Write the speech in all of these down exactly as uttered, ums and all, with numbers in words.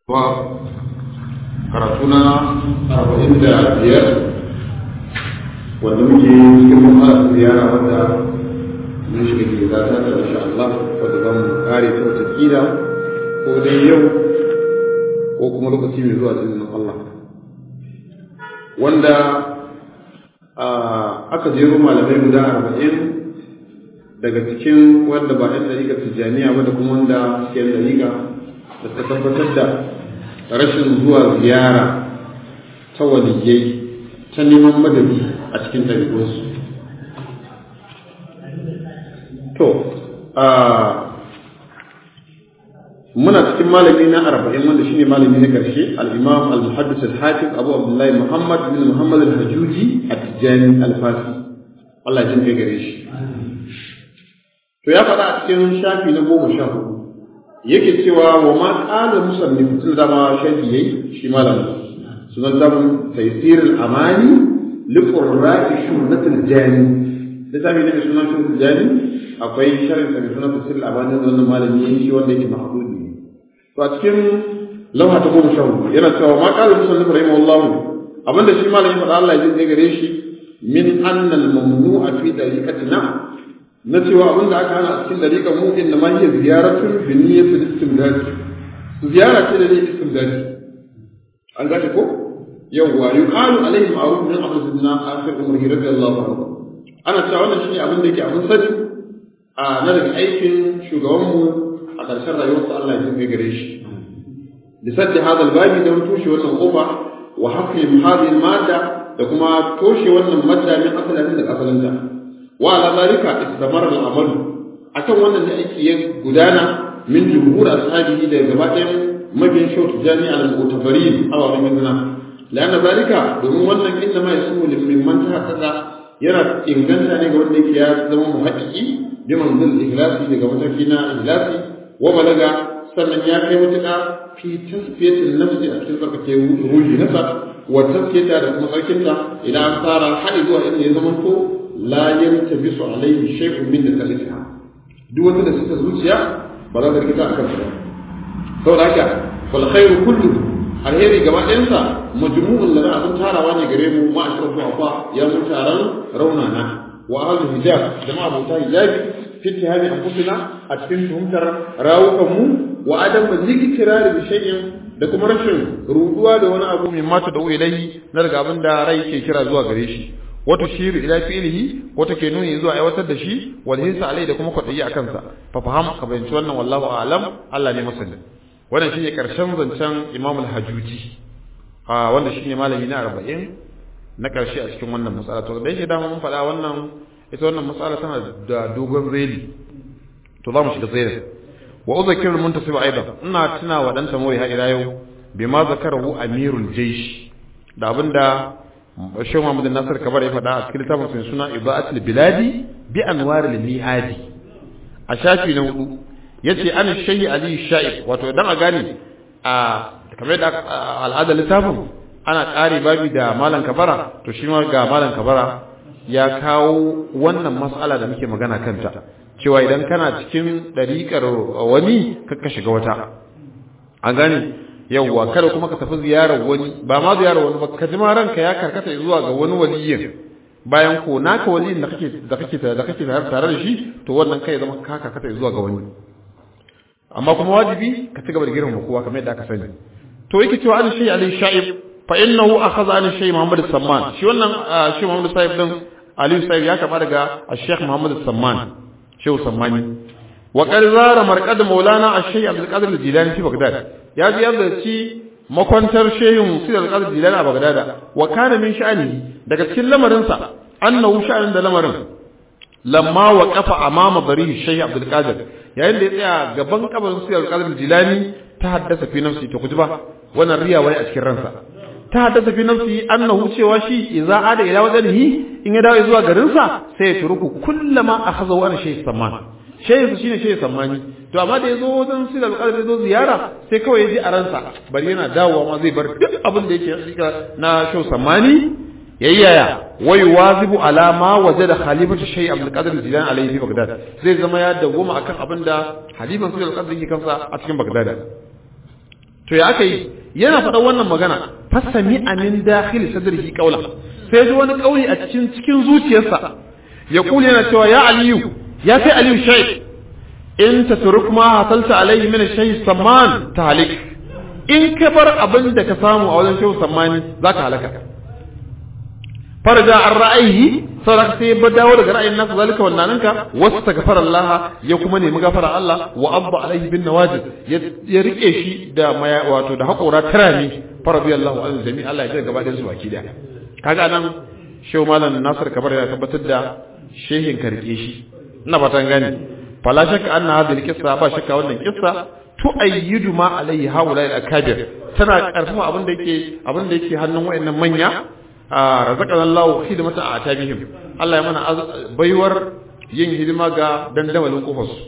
wa karatu na arba'in da biyar wanda muke cikin mu'amalar ziyara wanda mun shiga ke zata da insha Allah wanda za mu kare ta wata kila ko dai yau ko kuma lokaci mai zuwa cikin Allah wanda aka jero malamai guda arba'in daga cikin wanda ba ɗan ɗariƙar Tijjaniya ba da kuma wanda suke ɗan ɗariƙa da ta tabbatar da rashin zuwa ziyara ta waliyai ta neman madadi a cikin ɗariƙunsu. To, muna cikin malami na arba'in wanda shine malami na ƙarshe al-imam al-muhaddis al-hafiz abu abdullahi muhammad bin muhammad al-hajuji at-tijani al-fasi Allah ya jin kai gare shi. To ya faɗa a cikin shafi na goma sha hudu yake cewa wa ma qala musannif tun da ma shafi yayi shi malamin sunan tabun taysirul amani li qurra'i sunnatul jani da zabi ne sunan sunnatul jani akwai sharhin da sunan taysirul amani wannan malami yayi shi wanda yake mahdudi to a cikin lawha ta goma sha hudu yana cewa ma qala musannif rahimahullahu abinda shi malamin faɗa Allah ya jin gare shi min anna al-mamnu'a fi dariqatina na cewa abin da aka hana a cikin dariƙar mu inna ma hiya ziyaratun bi niyyatil istimdad ziyara ce da niyyar istimdad an gashi ko yawwa yuqalu alaihi ma'ruf min amr sidina akhir umri radiyallahu anhu ana cewa wannan shine abin da yake abin sani a na daga aikin shugaban mu a ƙarshen rayuwarsa Allah ya ji gare shi lisaddi hadal babi da tushe wannan kofa wa haqqi hadhihi al-madda da kuma toshe wannan madda min asalin da asalinta wa ala zalika istamara al-amal akan wannan da ake yin gudana min jumhur ashabihi da gaba ɗayan mabiyan shautu jami'a al-mu'tabarin aw min zina lana zalika domin wannan inda ma yasu limin man ta yana inganta ne ga wanda yake ya zama muhaqqiqi bi manzil ikhlasi daga mataki na ikhlasi wa balaga sannan ya kai mutuka fi tasfiyatin nafsi a cikin tsarkake ruhi nasa wa tasfiyata da kuma tsarkinta idan an tsara hadi zuwa inda ya zama to la yantabisu alaihi shay'un min dalilha duk wanda da suka zuciya ba za ta rikita akan sa saboda haka fal khairu kullu alheri gaba ɗayan sa majmu'un lana abin tarawa ne gare mu ma ashrafu afa ya mun taron raunana wa ahlu hijab jama'a bauta hijabi fi ittihami anfusina a cikin tuhumtar rawukan mu wa adam zikrar bi shay'in da kuma rashin ruduwa da wani abu mai mata da ilaihi na daga abin da rai ke kira zuwa gare shi wata shiru ila fi'lihi wata ke nuni zuwa aiwatar da shi wal hinsa alai da kuma kwadayi akan sa fa faham ka bayyana wannan wallahu a'lam Allah ne masani wannan shine karshen zancen Imam al-Hajuji a wanda shine malami na arba'in na karshe a cikin wannan matsala to da yake dama mun faɗa wannan ita wannan matsala tana da dogon reli to za mu shiga tsere wa uzakirul muntasib aidan ina tuna wa dan tamori ha ila yau bima zakarahu amirul jaysh da abinda Shehu Muhammad Nasir Kabar ya faɗa a cikin littafin sun suna Ibaatul Biladi bi Anwaril Mihadi a shafi na hudu yace an Shehi Ali Sha'ib wato dan a gane a kamar da al'adar littafin ana ƙari babi da Malam Kabara to shi ma ga Malam Kabara ya kawo wannan mas'ala da muke magana kanta cewa idan kana cikin dariƙar wani ka shiga wata an gane yawwa kada kuma ka tafi ziyarar wani ba ma ziyarar wani ba ka ji ma ranka ya karkata zuwa ga wani waliyin bayan ko naka waliyin da kake da kake da kake tare da shi to wannan kai zama ka karkata zuwa ga wani amma kuma wajibi ka ci gaba da girmama kowa kamar yadda aka sani to yake cewa an shi Ali Sha'ib fa innahu akhadha an shi Muhammad Samman shi wannan shi Muhammad Sa'ib din Ali Sa'ib ya kama daga Sheikh Muhammad Samman Shehu Sammani wa qad zara marqad Maulana Ash-Shaykh Abdul Qadir Al-Jilani fi Baghdad ya ji yadda ci makwantar Shehu Sidi Al-Qadir Jilani a Baghdad wa kana min sha'ani daga cikin lamarin sa annahu sha'anin da lamarin lamma waqafa amama barihi Shaykh Abdul Qadir yayin da ya tsaya gaban kabarin Sidi Al-Qadir Jilani ta haddasa fi nafsi to kutuba wannan riya wai a cikin ransa ta haddasa fi nafsi annahu cewa shi idza ada ila wajhihi in ya dawo zuwa garin sa sai ya turuku kullama akhadha wa Shaykh Samman shehu shine shehu sammani to amma da yazo wajen sida alƙalami yazo ziyara sai kawai yaji a ransa bari yana dawowa ma zai bar duk abin da yake na shehu sammani yayyaya wai wazibu alama wajada khalifatu shay Abdul Qadir Jilani alayhi fi Baghdad zai zama ya dawoma akan abin da halifan sida alƙalami yake kansa a cikin Baghdad to ya aka yi yana faɗa wannan magana fasami amin dakhil sadrihi qawla sai ji wani kauli a cikin cikin zuciyarsa ya kula yana cewa ya aliyu ya kai aliyu shay in tatruk ma hasalta alayhi min shay saman tahlik in ka bar abin da ka samu a wajen shehu sammani zaka halaka farja an ra'ayi saboda sai ya dawo daga ra'ayin nasu zalika wannan ka wasu takafara Allah ya kuma nemi gafara Allah wa abba alaihi bin nawajid ya rike shi da maya wato da hakora tarami faradiyallahu anhu jami Allah ya ji gaba da su baki da kaga nan shehu malam Nasir Kabar ya tabbatar da shehin ka rike shi ina fatan gani fala shakka anna hadhihi alqissa ba shakka wannan kissa tu'ayyidu ma alaihi haula al-akabir tana karfafa abin da yake abin da yake hannun wayannan manya razaqana Allah khidmata atabihim Allah ya mana baiwar yin hidima ga dandamalin kofar su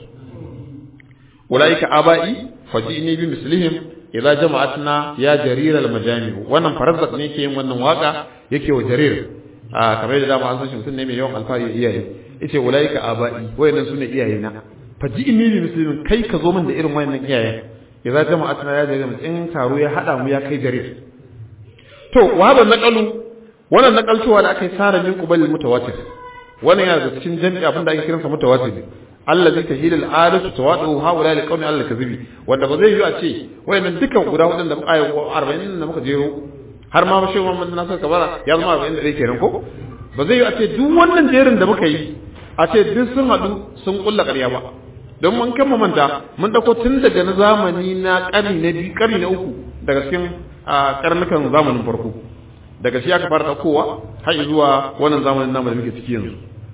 ulaika abai fajini bi mislihim idza jama'atna ya jarir al-majami wannan farazzaq ne yake yin wannan waka yake wa jarir kamar da dama an san shi mutum ne mai yawan alfari iyaye yace ulaika abai wayannan sune iyayena fajini bi mislihim kai ka zo min da irin wayannan iyaye idza jama'atna ya jarir in taro ya hada mu ya kai jarir to wa hada naqalu wannan nakaltowa da aka yi tsara min kubalil mutawatir wannan yana da cikin jami'i abinda ake kiransa mutawatir allazi tahilul adatu tawadu haula li qawmi Allah kazibi wanda ba zai yi a ce wayannan dukan guda wadanda ayi arba'in da muka jero har ma shi Muhammad Nasir Kabara ya zama arba'in da ɗaya kenan ko ba zai yi a ce duk wannan jerin da muka yi a ce duk sun hadu sun kulla ƙarya ba don mun kan manta mun dauko tun daga na zamani na ƙarni na biyu ƙarni na uku daga cikin karnukan zamanin farko daga shi aka fara daukowa har zuwa wannan zamanin namu da muke ciki yanzu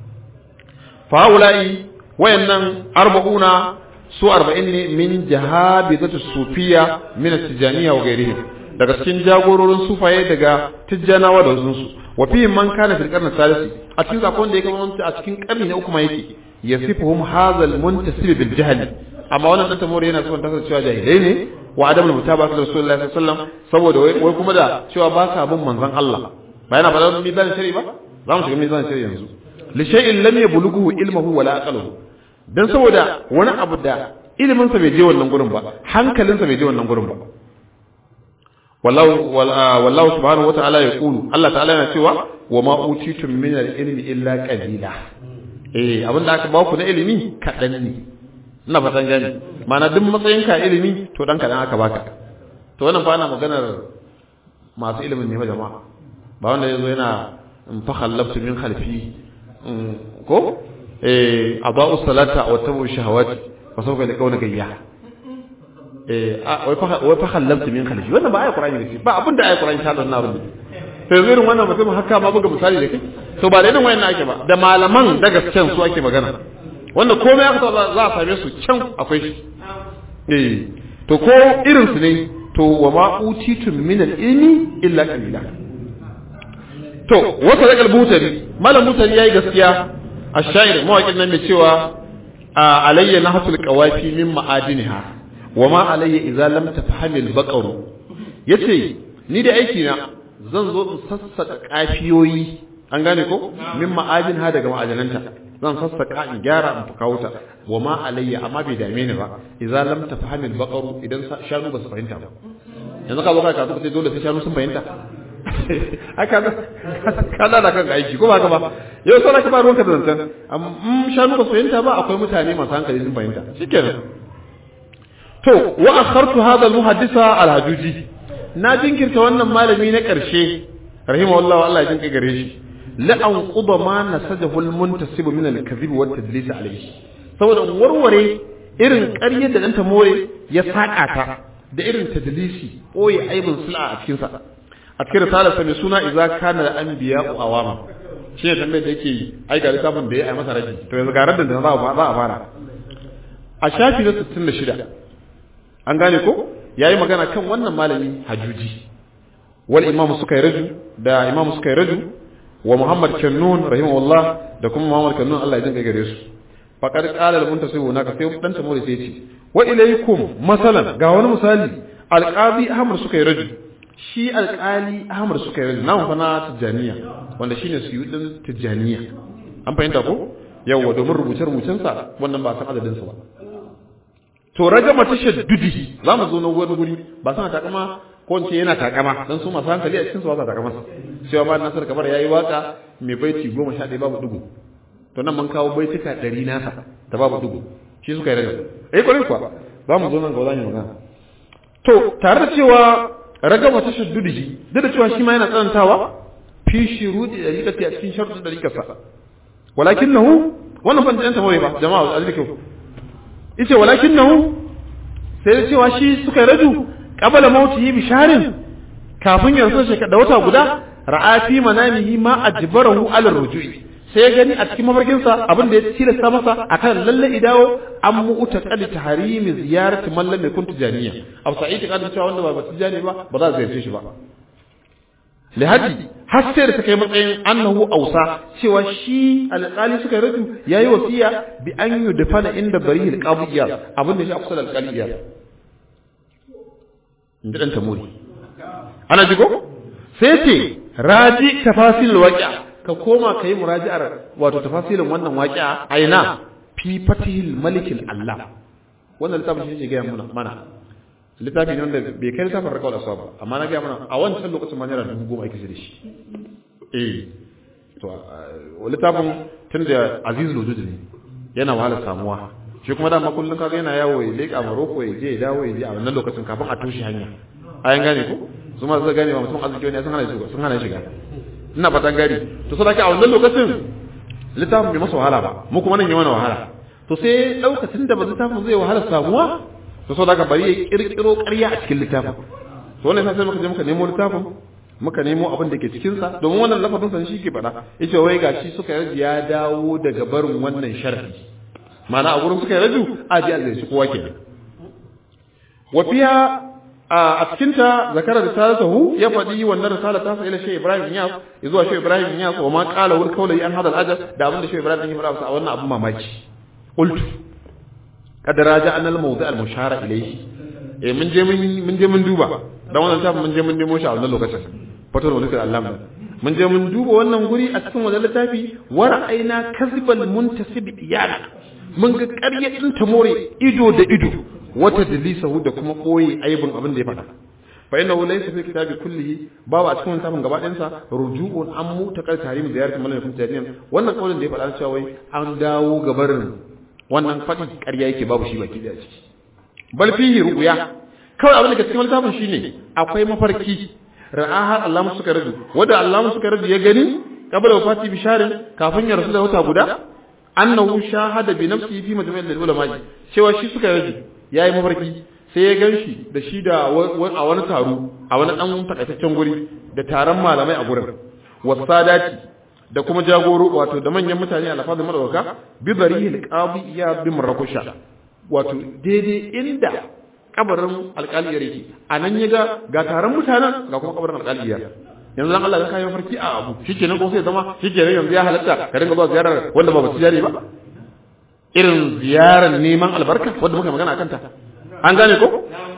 fa ulai wayannan arba'una su arba'in ne min jahabizatu sufiya min at-tijaniyya wa ghayrihim daga cikin jagororin sufaye daga tijjanawa da wasu su wa fi man kana fil qarni salisi a cikin zakon da yake mamanta a cikin karni na uku ma yake yasifuhum hadha al-muntasib bil jahl amma wannan dan tamori yana son tasa cewa jahilai ne wa adamul mutaba'at rasulullahi sallallahu alaihi wasallam saboda wai kuma da cewa ba sa bin manzon Allah ba yana faɗa mizan shari'i ba za mu shiga mizan shari'i yanzu li shay'in lam yablughu ilmuhu wala aqluhu dan saboda wani abu da ilimin sa bai je wannan gurin ba hankalin sa bai je wannan gurin ba wallahu wallahu subhanahu wa ta'ala yaqulu Allah ta'ala yana cewa wa ma utitum min al-ilmi illa qalila eh abinda aka ba ku na ilimi kadan ne ina fatan gani mana duk matsayin ka ilimi to dan kadan aka baka to wannan fa ana maganar masu ilimin ne fa jama'a ba wanda yazo yana fa khallabtu min khalfi ko eh adau salata wa tabu shahawati fa sawfa likauna gayya eh wai fa wai fa khallabtu min khalfi wannan ba ayi qur'ani ne ba abinda ayi qur'ani ta na rubuta sai irin wannan mutum haka ma buga misali da kai to ba da irin wayannan ake ba da malaman da gaskiyan su ake magana wanda komai aka za a same su can akwai shi eh to ko irin su ne to wa ma utitum min al-ilmi illa qalila to wata da kalbutari malam mutari yayi gaskiya ash-sha'ir mawaƙin nan mai cewa alayya nahsul qawafi min ma'adinha wa ma alayya idza lam tafham al-baqar yace ni da aiki na zan zo in sassaka kafiyoyi an gane ko min ma'adinha daga ma'adananta zan sassaka in gyara in fuka wuta wa ma alayya amma bai dame ni ba idza lam tafham al-baqar idan shanu ba su fahimta ba yanzu ka zo ka ka ce dole sai shanu sun fahimta aka kada da kanka aiki ko ba ka ba yau sai ka ba ruwanka da zantan amma shanu ba su fahimta ba akwai mutane masu hankali sun fahimta shikenan to wa akhartu hadha al-muhaddisa al-hajuji na jinkirta wannan malami na karshe rahimahullahu Allah ya jinka gare shi la an quba ma nasajahu al-muntasib min al-kadhib wa at-tadlis alayhi saboda warware irin ƙaryar da dan ta more ya saka ta da irin tadlisi koyi aibin sul'a a cikin sa a cikin risalar sa mai suna idza kana al-anbiya'u awama shi ne tambayar da yake yi ai ga littafin da ya yi masa raji to yanzu ga raddan da za a fara a shafi na sittin da shida an gane ko yayi magana kan wannan malami hajuji wal imamu suka yi raju da imamu suka yi raju wa muhammad kannun rahimahullah da kuma muhammad kannun Allah ya jinka gare su faqad qala al muntasibu naka sai dan ta more sai ce wa ilaykum masalan ga wani misali alqadi ahmad suka yi raju shi alqali ahmad suka yi raju nan fa na tijaniya wanda shine su yi din tijaniya an fahimta ko yawa domin rubuce rubucensa wannan ba san adadin sa ba to ragama tashaddudihi zamu zo na wani guri ba sana takama ko in ce yana takama dan su masu hankali a cikin su ba sa takama cewa ba Nasir Kabar yayi waka mai baiti goma sha ɗaya babu dugu to nan mun kawo baitika ɗari nasa da babu dugu shi suka yi ragama eh kwarai kuwa za mu zo nan ga wani magana to tare da cewa ragama tashaddudihi duk da cewa shi ma yana tsanantawa fi shurudi dariqati a cikin sharuɗin dariqarsa walakinahu wannan ban tantance ba jama'a azliku yace walakinahu sai da cewa shi suka raju qabala mautihi bi sharin kafin ya rasu shekara da wata guda ra'a fi manamihi ma ajbarahu ala rujui sai gani a cikin mafarkin sa abin da ya tilasta masa akan lalle idawo an mu'ta qad tahrimi ziyarati man lam yakun tijaniya aw sa'id qad cewa wanda ba tijani ba ba za zai ziyarce shi ba lihaji har sai da kai matsayin annahu ausa cewa shi alƙali suka rubu yayi wasiya bi an yudfana inda barihil qadiyya abin da shi afsal alqaliyya inda dan tamuri ana jigo sai ce raji tafasil waqi'a ka koma kai muraji'ar wato tafasilin wannan waqi'a aina fi fatihil malikil allah wannan littafin shi ga mana mana littafi ne wanda bai kai littafin rakawar asuwa ba amma na gaya mana a wancan lokacin ma naira dubu goma ake da shi eh to littafin tun da aziz lujud ne yana wahala samuwa shi kuma dama kullum kaga yana yawo ya leƙa maroko ya je ya dawo ya je a wannan lokacin kafin a toshe hanya ayan gane ko su ma suka gane ba mutum arziki wani sun hana shiga sun hana shiga ina fatan gari to saboda a wannan lokacin littafin bai masa wahala ba mu kuma nan yi mana wahala to sai daukacin da ba littafin zai wahala samuwa to so daga bari ya kirkiro ƙarya a cikin littafin to wannan sai muka je muka nemo littafin muka nemo abin da ke cikin sa domin wannan lafazin sa shi ke faɗa yace wai gashi suka yi ya dawo daga barin wannan sharhi ma'ana a gurin suka yi raju a ji Allah shi kowa kenan wa fiha a cikin ta zakara risalatahu ya faɗi wannan risala ta sa ila Sheikh Ibrahim Niyas zuwa Sheikh Ibrahim Niyas wa ma qala wal qawli an hada al ajab da abin da Sheikh Ibrahim ya faɗa a wannan abun mamaki qultu kad raja'na al-mawdi' al-mushara ilayhi eh mun je mun je mun duba dan wannan tafi mun je mun nemo shi a wannan lokacin fatar wani Allah mun je mun duba wannan guri a cikin wannan littafi wa ra'ayna kazbal muntasib iyana mun ga ƙarya din ta more ido da ido wata dalisahu da kuma koyi aibin abin da ya faɗa fa innahu laysa fi kitabi kullihi babu a cikin littafin gaba ɗayan sa ruju'un an mutakal tarim ziyarat malamin jami'an wannan kaulin da ya faɗa cewa wai an dawo gabarin wannan faɗin ƙarya yake babu shi baki da ciki bal fihi ru'ya kawai abin da ke cikin littafin shine akwai mafarki ra'aha Allah musu suka raju wanda Allah musu suka raju ya gani qabla wafati bisharin kafin ya rasu da wata guda annahu shahada bi nafsihi fi majma'il ulama cewa shi suka raju yayi mafarki sai ya ganshi da shi da a wani taro a wani dan takaitaccen guri da taron malamai a gurin wasadati da kuma jagoro wato da manyan mutane a lafazin madawaka bi barihil qadi ya bi marakusha wato daidai inda kabarin alƙaliyar yake anan yaga ga taron mutanen ga kuma kabarin alƙaliyar yanzu dan Allah ya kai farki a abu shikenan ko sai zama shikenan yanzu ya halatta ka dinga zuwa ziyarar wanda ba ba tijari ba irin ziyarar neman albarka wanda muka magana akan ta an gane ko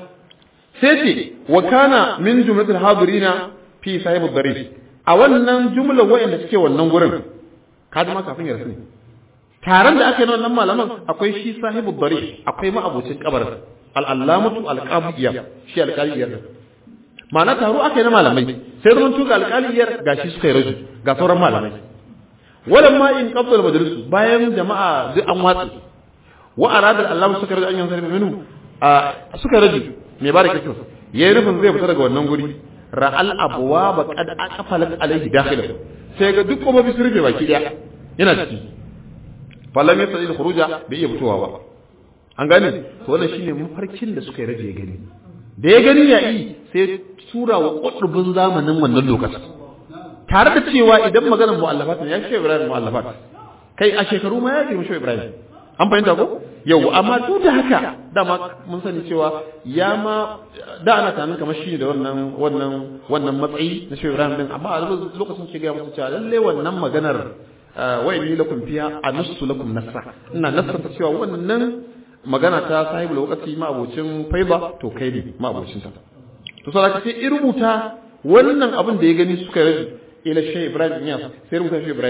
sai ce wa kana min jumlatil hadirina fi sahib ad-darif a wannan jumlar wayanda suke wannan gurin ka ma kafin ya rasu ne taron da aka yi na wannan malaman akwai shi sahibu dari akwai ma abocin kabarin al-allamatu al-qabiyya shi al-qaliyya ma'ana taro aka yi na malamai sai mun tuka al-qaliyyar gashi suka yi raju ga sauran malamai walan ma in qabdal majlis bayan jama'a duk an watsi wa arada al-allamatu suka raju an yanzu minhu suka raju me baraka kisa yayi rufin zai fita daga wannan guri ra'al abwaba qad aqfalat alayhi dakhilahu sai ga duk kuma bisu rufe baki daya yana ciki falam yasal khuruja bai iya fitowa ba an gane to wannan shine mafarkin da suka yi rage ya gani da ya gani ya yi sai tura wa kudubin zamanin wannan lokacin tare da cewa idan maganar mu'allafat ne ya ce Ibrahim mu'allafat kai a shekaru ma ya ji mu Ibrahim an fahimta ko yau amma duk da haka dama mun sani cewa ya ma da ana tunanin kamar shi da wannan wannan wannan matsayi na Shehu Ibrahim din amma a lokacin ke ga musu cewa lalle wannan maganar wa inni lakum fiha anassu lakum nassa ina nassanta cewa wannan magana ta sahibul waqti ma abocin faiba to kai ne ma abocin ta to sai ka sai rubuta wannan abin da ya gani suka rabi ila Shehu Ibrahim ya sai rubuta Shehu Ibrahim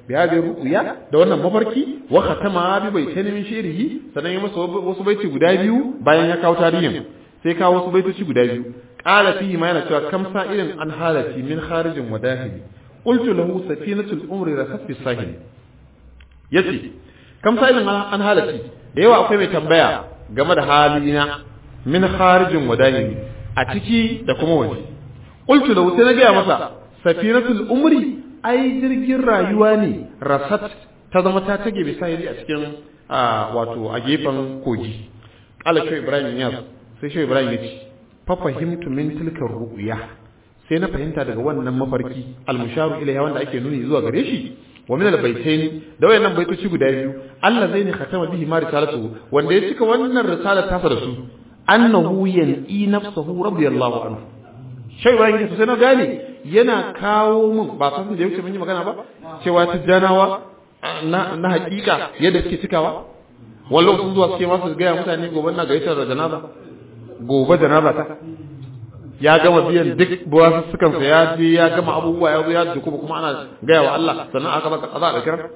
bi hadhihi ru'ya da wannan mafarki wa khatama bi baitayn min shi'rihi sanan ya masa wasu baiti guda biyu bayan ya kawo tarihin sai kawo wasu baitoci guda biyu qala fihi ma yana cewa kam sa'ilin an halati min kharijin wa dakhili qultu lahu safinatul umri rasat fi sahil yace kam sa'ilin an halati da yawa akwai mai tambaya game da halina min kharijin wa dakhili a ciki da kuma waje qultu lahu sai na ga masa safinatul umri ai jirgin rayuwa ne rasat ta zama ta tage bisahili a cikin wato a gefen kogi qala shi ibrahim ya sai shi ibrahim ya ce fa fahimtu min tilka ru'ya sai na fahimta daga wannan mafarki al-musharu ilayha wanda ake nuni zuwa gare shi wa min al-baytayn da wayannan baitoci guda biyu Allah zai ne khatama bihi ma risalatu wanda ya cika wannan risala ta sa da su annahu yan'i nafsuhu radiyallahu anhu shai bayan gida sai na gane yana kawo mun ba san da yake mun yi magana ba cewa tijjanawa na na hakika yadda suke cikawa wallo sun zuwa suke masu ga mutane gobe na gaita da janaza gobe janaza ta ya gama biyan duk buwasu sukan sa ya je ya gama abubuwa ya zo ya duku kuma ana gaya wa Allah sannan aka baka kaza da kira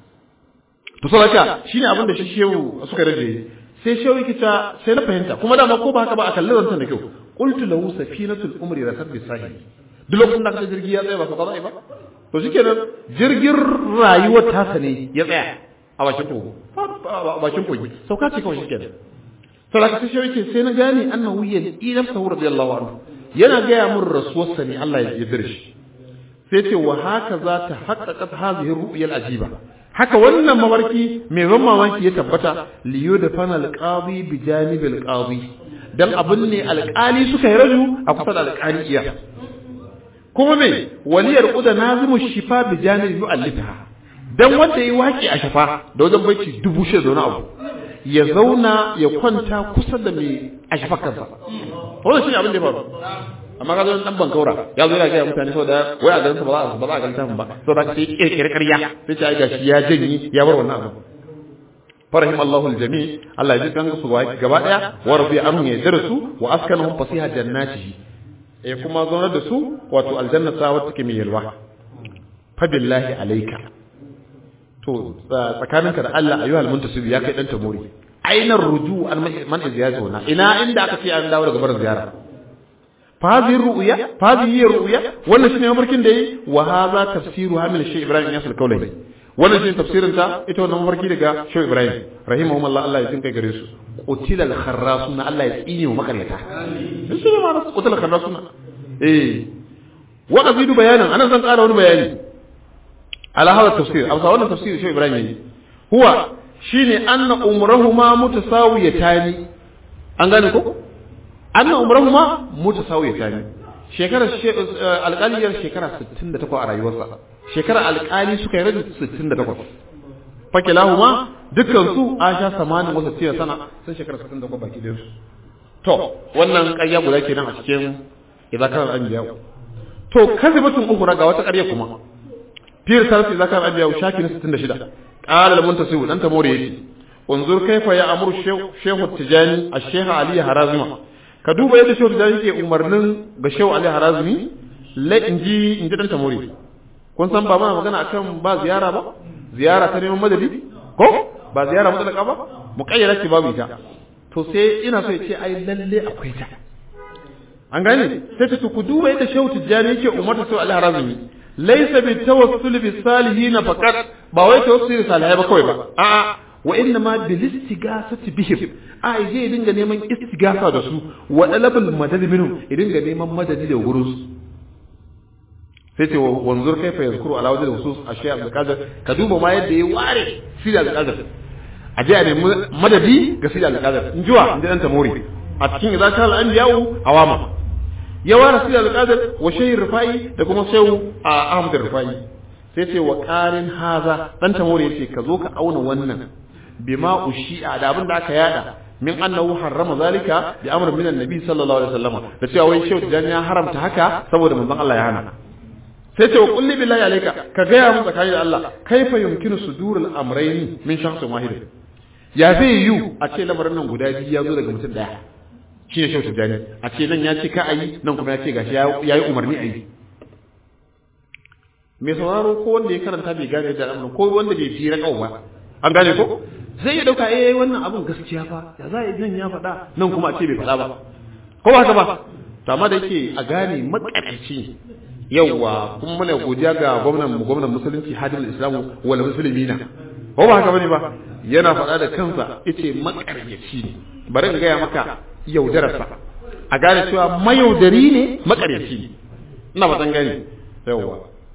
to saboda shine abin da shi shehu suka rage sai shehu yake ta sai na fahimta kuma dama ko ba haka ba a kallon zantan da kyau qultu lahu safinatul umri rasat bi sahil duk lokacin da ka jirgi ya tsaya ba ka ba ba to shikenan jirgin rayuwar ta sane ya tsaya a bakin kogo a bakin kogi sauka ce kawai shikenan sai ka sai yake sai na gane annahu yadina sahu radiyallahu anhu yana ga ya mun rasuwarsa ne Allah ya yarda shi sai ce wa haka za ta haqqaqat hadhihi ru'ya al-ajiba haka wannan mawarki mai ban mamaki ya tabbata liyo da fana al-qadi bi janib al-qadi dan abun ne alƙali suka yi raju a kusa da alƙali iya kuma me waliyar quda nazimu shifa bi janib yu'allifaha dan wanda yi waki a shafa da wajen baiti dubu shida da wani abu ya zauna ya kwanta kusa da mai a shafa kansa wannan shine abin da ya faru amma ka zo dan bankaura ya zo ya ga mutane saboda wai a garin sa ba za ba za a ganta ba saboda sai kirkire ƙarya sai ta ga shi ya janyi ya bar wannan abu farahim Allahu aljami Allah ya ji kan su gaba daya wa rabbi anhum yadrusu wa askanahum fasiha jannatihi eh kuma zaunar da su wato aljanna sa wata take mai yalwa fa billahi alayka to tsakaninka da Allah ayyuhal muntasib ya kai dan tamuri ainar ruju an man ziyarata ina inda aka ce an dawo daga barin ziyara فهذه الرؤيا فهذه هي الرؤيا wannan shine mafarkin da yi wa hadha tafsiru hamil shay ibrahim yasal kaulai wannan shine tafsirin ta ita wannan mafarki daga shay ibrahim rahimahumullah Allah ya jin kai gare su qutila al kharrasuna Allah ya tsine wa makaryata amin shi ne ma qutila al kharrasuna eh wa azidu bayanan ana zan ƙara wani bayani ala hada tafsir amma wannan tafsir shay ibrahim ne huwa shine anna umrahuma mutasawiyatani an gane ko anna umrahuma mutasawiyatan shekara alqaliyar shekara sittin da takwas a rayuwarsa shekara alqali suka yi rajin sittin da takwas fakilahuma dukkan su asha samanin wasu tiya sana sai shekara sittin da takwas baki da su to wannan ƙarya guda kenan a cikin idakar anbiya to kazibatun ukhra ga wata ƙarya kuma fir sarfi zakar anbiya shaki na sittin da shida qala al-muntasib dan tamore yace unzur kaifa ya amuru shehu tijani ash-sheikh ali harazima ka duba yadda shehu da yake umarnin ga shehu Ali Harazmi la inji inji dan tamuri kun san ba mana magana akan ba ziyara ba ziyara ta neman madadi ko ba ziyara mutlaka ba muqayyara ce babu ita to sai ina so ya ce ai lalle akwai ta an gane sai ta ku duba yadda shehu Tijjani yake umarta shehu Ali Harazmi laysa bi tawassul bi salihin faqat ba wai tawassul salihai ba kawai ba a'a wa inna ma bil istighasati bihim ai zai dinga neman istighatha da su wa talabul madad minhum dinga neman madadi da gurin su sai ce wanzur kaifa yazkuru ala wajhi husus ashiya al qadar ka duba ma yadda ya ware fi al qadar aje a nemi madadi ga fi al qadar in jiwa in dan tamori a cikin idza al anbiya'u awama ya ware fi al qadar wa shay rifai da kuma sayu ahmad rifai sai ce wa qarin haza dan tamori yace ka zo ka auna wannan bima ushi'a da abin da aka yada min annahu harrama zalika bi amrin min annabi sallallahu alaihi wasallam da cewa wai shehu dan ya haramta haka saboda manzon Allah ya hana sai ce wa kulli billahi alayka ka ga ya mu tsakani da Allah kaifa yumkinu sudurul amrayni min shakhsin wahid ya zai yu a ce lamarin nan guda biyu ya zo daga mutum daya shi ne shehu tijani a ce nan ya ce ka ayi nan kuma ya ce gashi yayi umarni ayi mai sauraro ko wanda ya karanta bai gane da al'amuran ko wanda bai fi raƙau ba an gane ko zai ya dauka eh wannan abun gaskiya fa ya za a nan ya faɗa nan kuma a ce bai faɗa ba ko ba haka ba to amma da yake a gane makarci yauwa kuma muna godiya ga gwamnan gwamnan musulunci hadin islamu wal muslimina ko ba haka bane ba yana faɗa da kansa yace makaryaci ne bari in gaya maka yaudararsa a gane cewa mayaudari ne makaryaci ne ina ba san gane yauwa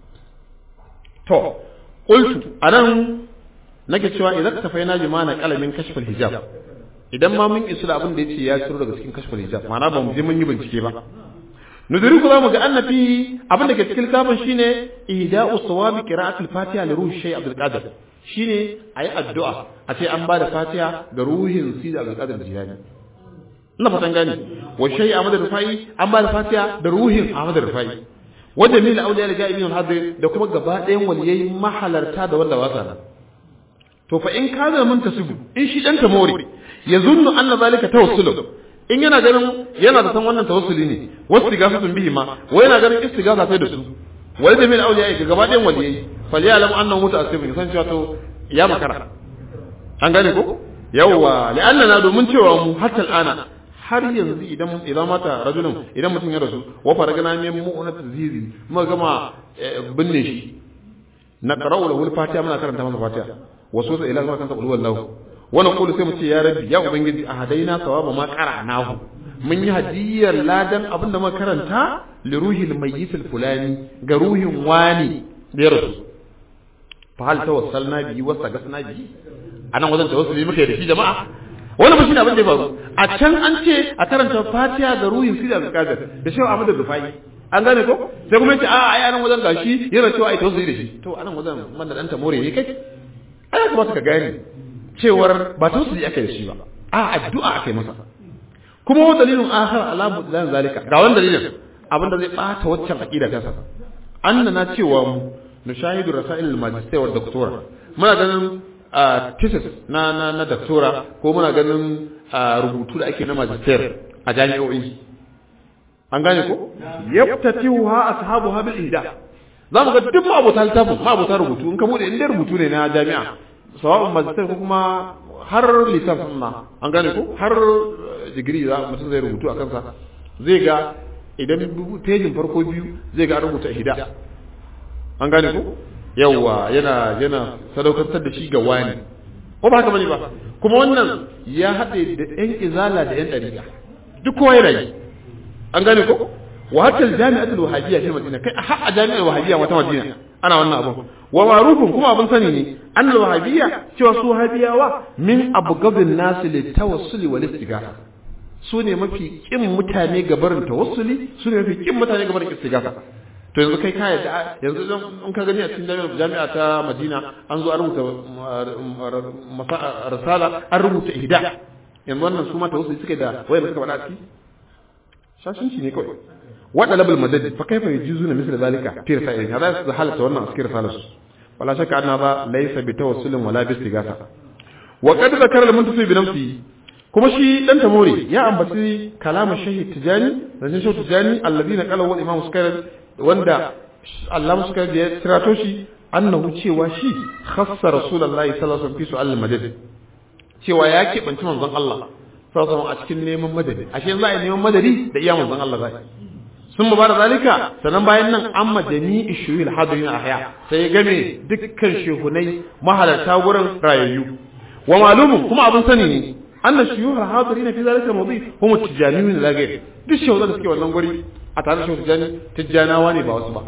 to qultu anan nake cewa idan ka faina jimana kalamin kashful hijab idan ma mun isu da abin da yace ya ciro daga cikin kashful hijab ma'ana ba mu je mun yi bincike ba nudiri ku zamu ga annabi abin da ke cikin littafin shine ihda'u sawabi qira'atul fatiha li ruhi shay abdul qadir shine ayi addu'a a ce an bada fatiha ga ruhin sida abdul qadir jilani ina fatan gani wa shay ahmad rufai an bada fatiha da ruhin ahmad rufai wa jamil awliya al-ghaibin al-hadir da kuma gaba ɗayan waliyai mahalarta da wanda ba sa nan to fa in kaza mun tasubu in shi dan tamori yazunnu anna zalika tawassulu in yana ganin yana da san wannan tawassuli ne wasu tigasa sun bihi ma wai yana ganin istigasa sai da su wal jamil awliya ga gaba ɗayan waliyai falyalam annahu mutaassibun san cewa to ya makara an gane ko yawwa la'annana domin cewa mu hatta al'ana har yanzu idan idan mata rajulun idan mutum ya rasu wa faragana min mu'nat zizi mu gama binne shi na qara'u lahu al-fatiha muna karanta masa fatiha wasu sai ila zuwa kansa qul huwallahu wannan kullu sai mu ce ya rabbi ya ubangiji a hadaina sawaba ma qara'nahu mun yi hadiyar ladan abinda muka karanta li ruhil mayyit fulani ga ruhin wani da ya rasu fa hal tawassalna bi wa sagasna bi anan wajen tawassuli muke da shi jama'a wannan ba shine abin da ya faru a can an ce a karanta fatiha ga ruhin sida al-qadir da shehu ahmad rufai an gane ko sai kuma yace a ai anan wajen gashi yana cewa ai tawassuli da shi to anan wajen man da dan tamore ne kai ai kuma suka gane cewar ba tawassuli aka yi shi ba a addu'a aka yi masa kuma wa dalilun akhar ala budan zalika ga wannan dalilin abinda zai bata waccan aqida ta sa annana cewa mu nushahidu rasail al-magister wa doctora muna ganin thesis na na na doctora ko muna ganin rubutu da ake na magister a jami'o'i an gane ko yaftatihuha ashabuha bil ihda za mu ga duk abota littafin ma abota rubutu in ka bude inda rubutu ne na jami'a sawa'un magister ko kuma har littafin ma an gane ko har digiri za mutum zai rubutu a kansa zai ga idan pejin farko biyu zai ga rubuta ihda an gane ko yawa yana yana sadaukantar da shi ga wani ko ba haka bane ba kuma wannan ya haɗe da ɗan izala da ɗan ɗariƙa duk kowa yana yi an gane ko wa hatta jami'atul wahabiyya fi madina kai har a jami'ar wahabiyya wata madina ana wannan abun wa ma'rufun kuma abun sani ne annal wahabiyya cewa su wahabiyawa min abghadin nas li tawassuli wal istighatha su ne mafi kin mutane ga barin tawassuli su ne mafi kin mutane ga barin istighatha to yanzu kai ka yadda yanzu in ka gani a cikin jami'a ta madina an zo an rubuta risala an rubuta ihda yanzu wannan su ma tawassuli suke da wai ba suka faɗa ciki shashinci ne kawai wada labul madad fa kaifa yujuzuna misla zalika fi rasail hada su halata wannan a cikin risalarsu wala shakka anna ba laysa bi tawassulin wala bi istighatha wa qad zakara al-muntasib bi nafsi kuma shi dan tamori ya ambaci kalamin shahid tijani da shahid tijani alladina qala wal imam sukairi wanda Allah sukairi ya tirato shi annahu cewa shi khassa rasulullahi sallallahu alaihi wasallam fi su'al al-madad cewa ya kebanci manzon Allah sallallahu alaihi a cikin neman madadi ashe za a neman madadi da iya manzon Allah zai sun ba da zalika sanan bayan nan amma jami'i shuhil hadirin ahya sai ya game dukkan shehunai mahalarta gurin rayayyu wa malumun kuma abun sani ne anna shuyuh hadirin fi zalika mawdi hum tijaniyun la gairi duk shehunan da suke wannan guri a tare da shehu tijani tijanawa ne ba wasu ba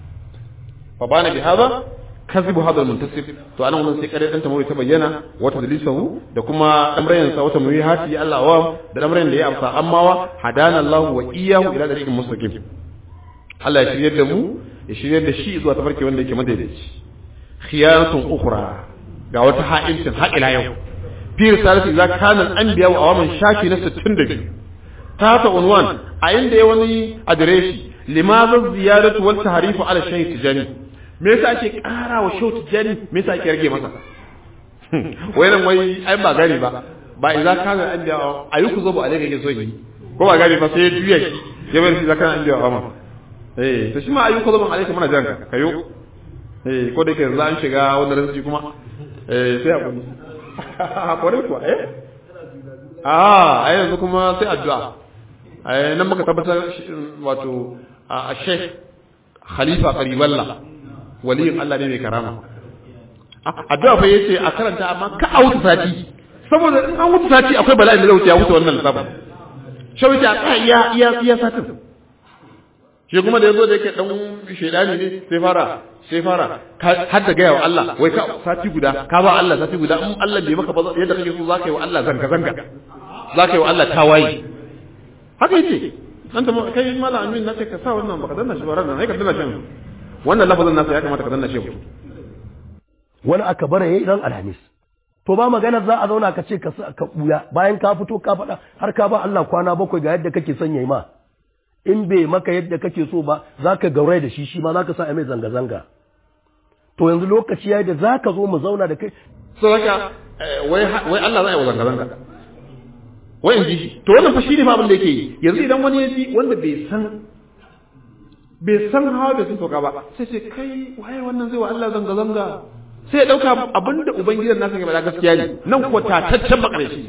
fa bana bi hada kazibu hadal muntasib to anan wannan sai kare dan tamuri ta bayyana wata dalisahu da kuma amrayan sa wata muhati Allah wa da amrayan da ya amsa ammawa hadana Allah wa iyyahu ila dariqin mustaqim Allah ya shirye da mu ya shirye da shi zuwa tafarki wanda yake madaidaici khiyaratun ukhra ga wata ha'incin haƙila yau fi risalati idza kana al-anbiya wa awaman shafi na sittin da biyu ta ta unwan a inda ya wani adireshi limadha ziyadatu wal tahrifu ala shaykh tijani me yasa ake ƙara wa shau tijani me yasa ake rage masa wai nan wai ai ba gani ba ba idza kana anbiya ayyuku zabu alayka yake so yi ko ba gani ba sai ya juya shi ya bar shi idza kana anbiya amma eh to shi ma ayyuku zabu alayka muna janka kayo eh ko da ke za an shiga wannan rinji kuma eh sai hakuri hakuri kuwa eh ah ai yanzu kuma sai addu'a ai nan muka tabbatar wato a Sheikh Khalifa Qariballa waliyin Allah ne mai karama addu'a fa yace a karanta amma ka a wuce sati saboda in an wuce sati akwai bala'in da zai wuce ya wuce wannan lissafin shawita a iya iya iya satin shi kuma da yazo da yake dan shedani ne sai fara sai fara har da gaya wa Allah wai ka sati guda ka ba Allah sati guda in Allah bai maka ba yadda kake so zaka yi wa Allah zanga zanga zaka yi wa Allah tawayi haka yace an ta kai mallam amin nace ka sa wannan baka danna shi ba ran ka danna shi wannan lafazin nasa ya kamata ka danna shi wani aka bara yayi ran alhamis to ba magana za a zauna ka ce ka ka buya bayan ka fito ka faɗa har ka ba Allah kwana bakwai ga yadda kake son yayi ma in bai maka yadda kake so ba zaka gaurai da shi shi ma zaka sa mai zanga zanga to yanzu lokaci yayi da zaka zo mu zauna da kai so haka wai wai Allah zai yi zanga zanga wai in ji shi to wannan fa shine fa abin da yake yi yanzu idan wani ya ji wanda bai san bai san hawa bai san soka ba sai ce kai waye wannan zai wa Allah zanga zanga sai ya dauka abinda ubangidan nasa ke bada gaskiya ne nan ko tataccen makarshi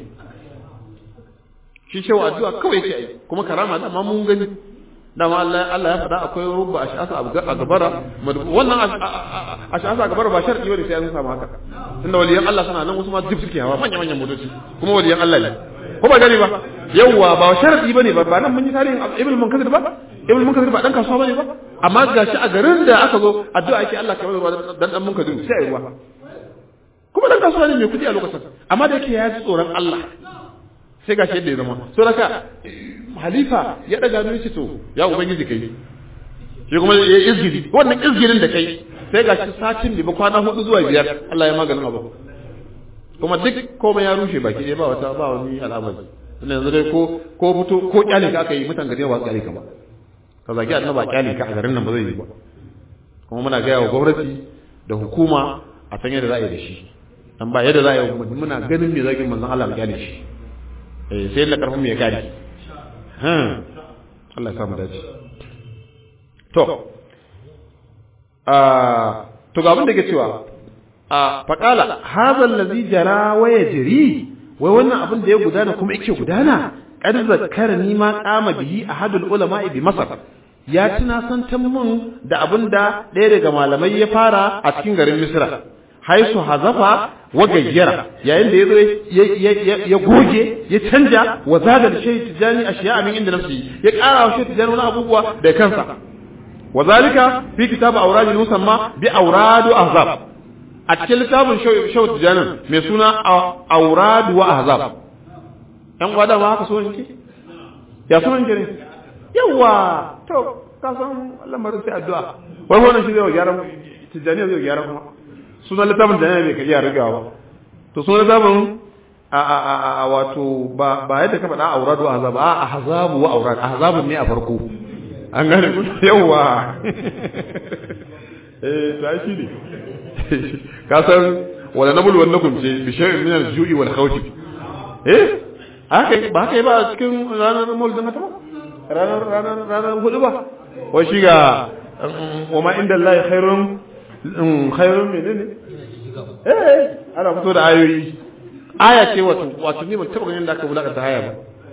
shi cewa addu'a kawai yake yi kuma karama da amma mun gani dama Allah Allah ya faɗa akwai rubba ash'asa a gabara wannan ash'asa a gabara ba sharadi bane sai an samu haka tunda waliyan Allah suna nan wasu ma duk suke hawa manya manyan motoci kuma waliyan Allah ne ko ba gani ba yawa ba sharadi bane ba ba nan mun yi tarihin Ibn Munkadir ba Ibn Munkadir ba dan kasuwa bane ba amma gashi a garin da aka zo addu'a yake Allah kamar ruwa dan dan Munkadir sai ayi ruwa kuma dan kasuwa ne mai kudi a lokacin amma da yake ya ji tsoron Allah sai gashi yadda ya zama so raka halifa ya daga ni ce to ya ubangiji kai shi kuma ya izgiri wannan izgirin da kai sai gashi satin da ba kwana hudu zuwa biyar Allah ya maganin abu kuma duk komai ya rushe baki ɗaya ba wata ba wani al'amari tunda yanzu dai ko ko fito ko kyale ka aka yi mutan gari ba kyale ka ba ka zaki annaba kyale ka a garin nan ba zai yi ba kuma muna ga yawa gwamnati da hukuma a san yadda za a yi da shi dan ba yadda za a yi muna ganin me zagin manzon Allah kyale shi eh sai da karfin me ya kare ha Allah ya samu dace to a to ga abin da ke cewa a faƙala hazan lazi jara waya jiri wai wannan abin da ya gudana kuma yake gudana qad zakkarani ma qama bihi ahadul ulama bi masar ya tuna san mun da abin da ɗaya daga malamai ya fara a cikin garin misra haisu hazafa wa gayyara yayin da yazo ya goge ya canja wa zada da shay tijani ashiya min inda nafsi ya ƙara wa shay tijani wani abubuwa da kansa wa zalika fi kitab awrad musamma bi awrad ahzab a cikin littafin shau tijanin mai suna auradu wa ahzab ɗan gwada ma haka sunan ki ya sunan ki ne yawa to ka san lamarin sai addu'a wai wannan shi zai wa gyaran tijani zai wa gyaran kuma sunan littafin tijani bai ka iya rigawa ba to sunan littafin a a a wato ba ba yadda ka faɗa auradu wa ahzab a ahzabu wa aurad ahzabun ne a farko an gane ku yawa eh to ai shi ne ka san wala nabul wannakum ce bi shay'in min al-ju'i wal khawf eh haka ba haka ba cikin ranar mulkin hata ba ranar ranar ranar hudu ba wai shi ga wa ma inda Allah khairun khairun menene eh ana fito da ayoyi aya ce wato wato ne mun taba ganin da aka bulaka ta aya ba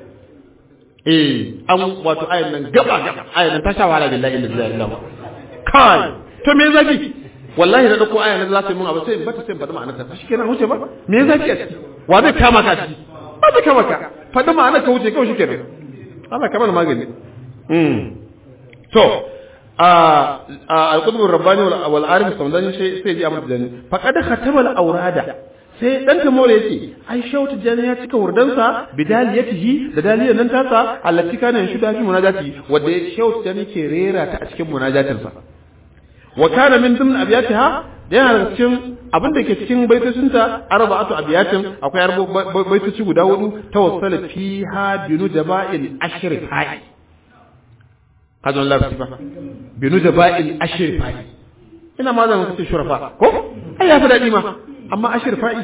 eh an wato ayan nan gaba gaba ayan nan ta sha wala billahi illa billah kai to me zaki wallahi da dauko aya na za ta yi mun abu sai bata sai faɗi ma'anar ta shikenan wuce ba me zaki a ciki wa zai kama ka ciki ba zai kama ka faɗi ma'anar ka wuce kawai shikenan Allah kamar magani mm to a al-qutb ar-rabbani wal arif samdani sai sai ji amma jani faqad khatama al-awrada sai dan ta more yace ai shautu jani ya cika wurdansa bidaliyatihi da dalilan nan tasa allati kana shi da shi munajati wanda shautu jani ke rera ta a cikin munajatinsa wa kana min dimn abiyatiha da yana cikin abin da ke cikin baitocinta arba'atu abiyatin akwai arbo baitoci guda hudu tawassala fiha binu jaba'il ashri fa'i kazo Allah ba binu jaba'il ashri fa'i ina ma zan kace shurafa ko ai ya fi dadi ma amma ashirfa'i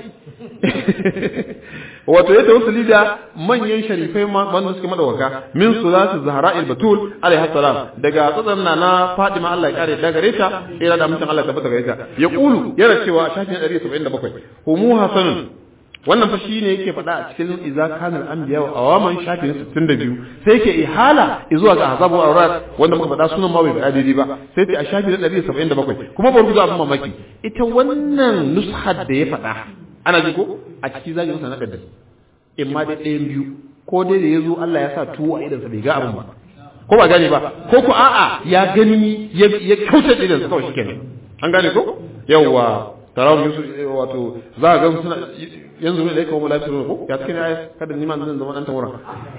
wato ya tawassuli da manyan sharifai wanda suke madawaka min sulatu zahra'il batul alaiha salam daga tsatsan na Fatima Allah ya kare daga gare ta ila da mutum Allah ya tabbata gare ta ya kulu yana cewa shafin ɗari saba'in da bakwai humu hasanun wannan fa shine yake faɗa a cikin idza kana al-anbiya wa awaman shafin sittin da biyu sai yake ihala zuwa ga azabu aurat wanda muka faɗa sunan ma bai faɗa daidai ba sai ta a shafin ɗari saba'in da bakwai kuma ba rubuta abin mamaki ita wannan nushar da ya faɗa ana ji ko a ciki zagi masa nakadar in ma dai ɗayan biyu ko dai da yazo Allah ya sa tuwo a idansa bai ga abin ba ko ba gane ba ko ko a'a ya gani ya ya kauce idansa kawai shikenan an gane ko yawwa tarawih yusuf wato za ga suna yanzu ne kai ko lafiya ko ya cikin ayat kada ni ma zan zama dan tawara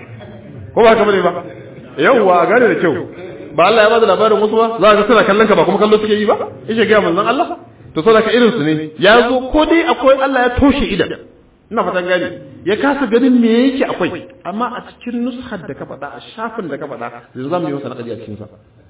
ko ba ka bane ba yawwa gane da kyau ba Allah ya bada labarin wasu ba za ga suna kallon ka ba kuma kallo suke yi ba yake ga manzon Allah to saboda irin su ne ya zo ko dai akwai Allah ya toshe idan ina fatan gani ya kasa ganin me yake akwai amma a cikin nushar da ka faɗa a shafin da ka faɗa yanzu zamu yi masa nakadi a cikin sa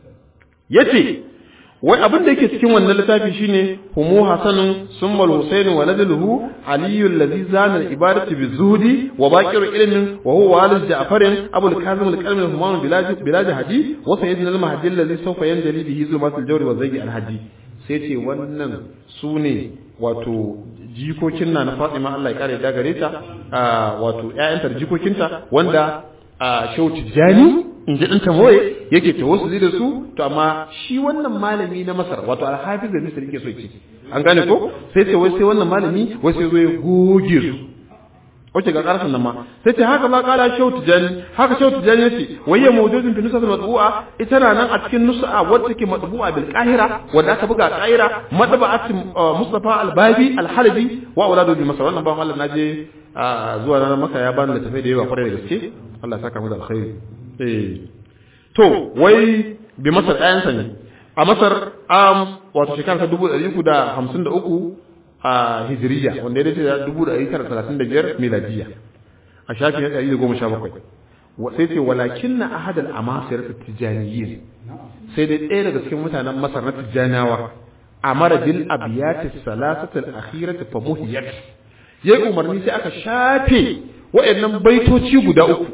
yace wai abin da yake cikin wannan littafi shine humu hasanun summa al-husayn wa ladluhu ali alladhi zana al-ibadatu bizuhdi wa baqiru ilmin wa huwa walid ja'farin abu al-kazim al-qalmi al-human bilad bilad hadi wa sayyidina al-mahdi alladhi sawfa yanjali bihi zulmat al-jawri wa zayyi al-hadi sai ce wannan sune wato jikokin na na Fatima Allah ya kare da gare ta wato ƴaƴanta da jikokinta wanda Shehu Tijjani in ji ɗanta moye yake tawassuli da su to amma shi wannan malami na Masar wato al-Hafiz da Misr yake so yake an gane ko sai ce wai sai wannan malami wai sai zo ya goge su wace ga karfin nan ma sai ce haka ma kala Shehu Tijjani haka Shehu Tijjani yace wai ya mawjudun fi nusatul matbu'a ita na nan a cikin nusa wacce take matbu'a bil Qahira wanda aka buga Qahira madba'at Mustafa al-Babi al-Halabi wa auladu bi Masar wannan ba Allah naje zuwa nan maka ya bani littafai da yawa kwarai da gaske Allah ya saka mu da alkhairi eh to wai bi Masar ɗayansa ne a Masar am wato shekara ta dubu ɗari uku da hamsin da uku a hijiriya wanda ya dace da dubu ɗari tara talatin da biyar miladiya a shafi na ɗari da goma sha bakwai sai ce walakin na ahadal amasir tijaniyin sai dai ɗaya daga cikin mutanen Masar na tijjanawa amara bil abiyati salasatul akhirati fa muhiyat yayi umarni sai aka shafe wa'annan baitoci guda uku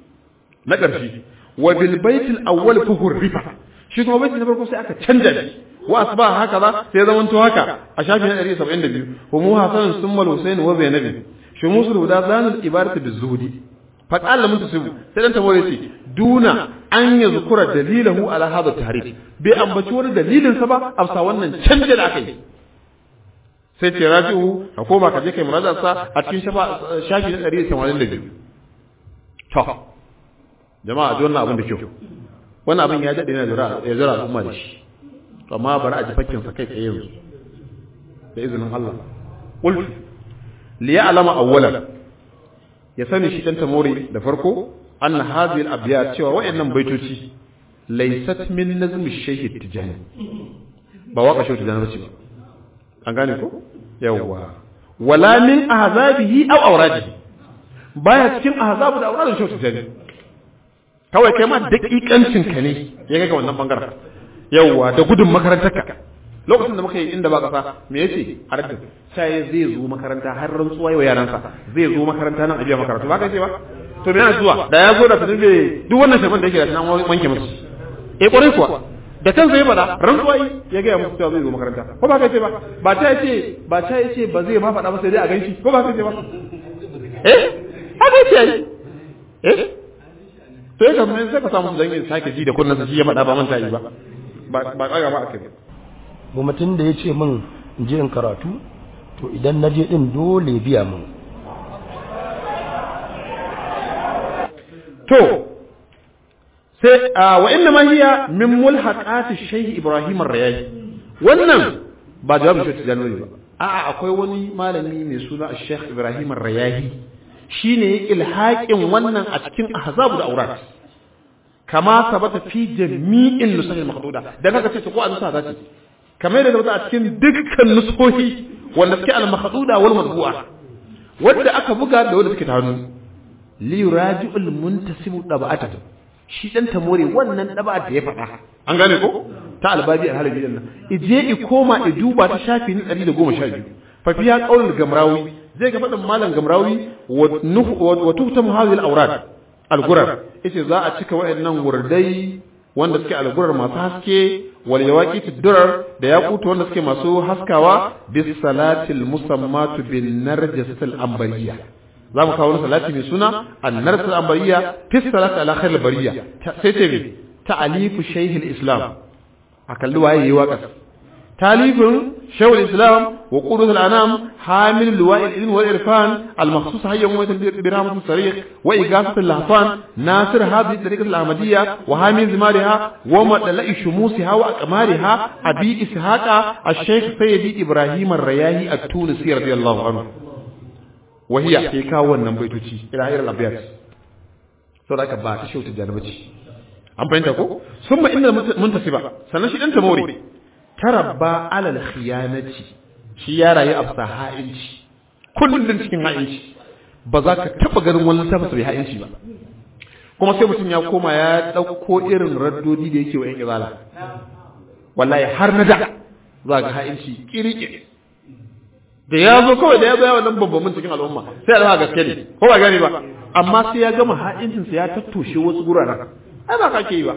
na ƙarshe wa bil baitil awwal fa hurrifa shi kuma baitin na farko sai aka canja shi wa asba haka ba sai zaman to haka a shafi na ɗari saba'in da biyu humu hasan summa husain wa zainab shi musul huda zanul ibaratu bizuhdi fa qala muntasibu sai dan tabore shi duna an yazkura dalilahu ala hadha tahrif bai ambaci wani dalilin sa ba amsa wannan canja da aka yi sai ce raji'u ka koma ka je kai murajar sa a cikin shafi na ɗari tamanin da biyu to jama'a ji wannan abin da kyau wannan abin ya daɗe na ya zura al'umma da shi to amma bari a ji fakkin sa kai tsaye yanzu da izinin Allah qultu li ya'lama awwalan ya sani shi dan tamori da farko anna hadhihi al-abyat cewa wayannan baitoci laysat min nazm ash-shaykh tijani ba waka shaykh tijani bace ba an gane ko yawa wala min ahzabihi aw awradihi baya cikin ahzabu da awradin shaykh tijani kawai kai ma dakikancin ka ne ya ga wannan bangaren yawa da gudun makarantarka lokacin da muka yi inda ba kasa me yace haradin sai zai zo makaranta har rantsuwa yau yaransa zai zo makaranta nan a biya makaranta ba ka ce ba to me yana zuwa da ya zo da tadbe duk wannan shaban da yake da nan wanke musu eh kwarai kuwa da kansa ya fada rantsuwa ya ga musu cewa zai zo makaranta ko ba ka ce ba ba ta yace ba ta yace ba zai ma fada ba sai dai a ganshi ko ba ka ce ba eh haka ce eh to ya kamar sai ka samu dan yin sake ji da kunnan sa shi ya fada ba manta yi ba ba ba kaga ba akai ba mutum da ya ce min in je in karatu to idan na je din dole biya min to sai wa inna ma hiya min mulhaqati shaykh Ibrahim ar-Rayahi wannan ba jawabin shi Tijani ba a'a akwai wani malami mai suna Sheikh Ibrahim ar-Rayahi shine ya ilhaqin wannan a cikin ahzab da aurat kama sabata fi jami'in nusakh al-makhduda dan haka ce ko an sa zaci kamar da zata a cikin dukkan nuskohi wanda suke al-makhduda wal madbu'a wanda aka buga da wanda suke ta hannu li yuraji'ul muntasibu dab'atatu shi dan tamore wannan dab'at da ya faɗa an gane ko ta albabi al-halabi din nan ije i koma i duba ta shafi ni ɗari da goma sha biyu fa fiya qaulul gamrawi zai ga fadin malam gamrawi wa wa tuhtam hadhihi al-awrad al-gurar yace za a cika wayannan wurdai wanda suke al-gurar masu haske wal yawaqit ad-durar da yaqutu wanda suke masu haskawa bis salatil musammatu bin narjasil ambariya za mu kawo salati mai suna an-narjasil ambariya fi salati ala khair al-bariya sai ce ta'alifu shaykh al-islam akalli waye yi waka talifin shaykh al-islam wa qudus al-anam hamil liwa'i al-ilm wal irfan al-makhsus hayya mu'min bi rahmat al-sariq wa igasat al-lahfan nasir hadhihi tariqat al-ahmadiyya wa hamil zimariha wa madla'i shumusiha wa aqmariha abi ishaqa al-shaykh sayyidi ibrahim ar-rayahi at-tunisi radiyallahu anhu wa hiya fi kawo wannan baitoci ila hayr al-abyat saboda ba ta shauta janabaci an fahimta ko summa inna muntasiba sannan shi dan tamori tarabba alal khiyanati shi ya rayu a bisa ha'inci kullun din cikin ha'inci ba za ka taba ganin wannan tabbata bai ha'inci ba kuma sai mutum ya koma ya dauko irin raddodi da yake wa yan izala wallahi har na da za ka ha'inci kirike da ya zo kawai da ya zo ya wannan babban cikin al'umma sai alha gaske ne ko ba gani ba amma sai ya gama ha'incin sa ya tattoshe wasu guraren ai ba kake yi ba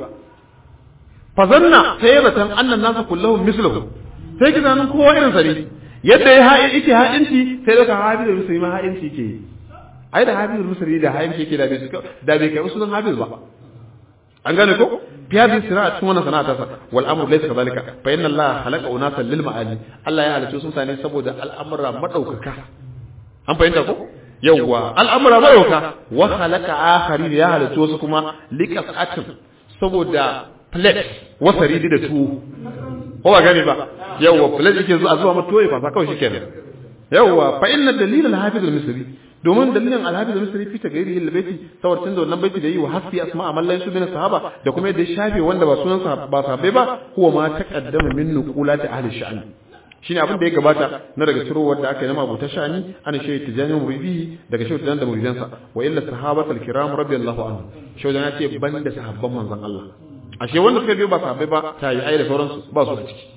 fazanna sai ya zatan annan nasu kullahum misluhu sai kizanin kowa irin sa ne yadda ya ha'i yake ha'inci sai daga hafiz musulmi ma ha'inci ke ai da hafiz musulmi da ha'inci yake da bai da bai kai usulun hafiz ba an gane ko fi hadhihi sira'a cikin wannan sana'a ta wal amru laysa kadhalika fa inna allaha khalaqa unasan lil ma'ali Allah ya halicce su mutane saboda al'amura madaukaka an fahimta ko yawwa al'amura madaukaka wa khalaqa akharin ya halicce su kuma liqasatin saboda plate wasari da tuwo ko ba gani ba yawwa plate yake zuwa zuwa mata toyi fa kawai shikenan yawwa fa inna dalil al-hafiz al-misri domin dalilin al-hafiz al-misri fi tagayiri al-baiti saboda tunda wannan baiti da yi wa hasbi asma amallan su min sahaba da kuma yadda shafe wanda ba sunan sahaba ba sahabbai ba huwa ma taqaddama min nuqulati ahli sha'an shine abin da ya gabata na daga cirowar da aka yi na mabuta sha'ani ana shi tijani muridi daga shi tijan da muridansa wa illa sahabata al-kiram radiyallahu anhu shi ya ce banda sahabban manzon Allah ashe wanda suka biyo ba sahabbai ba ta yi ai da sauransu ba su a ciki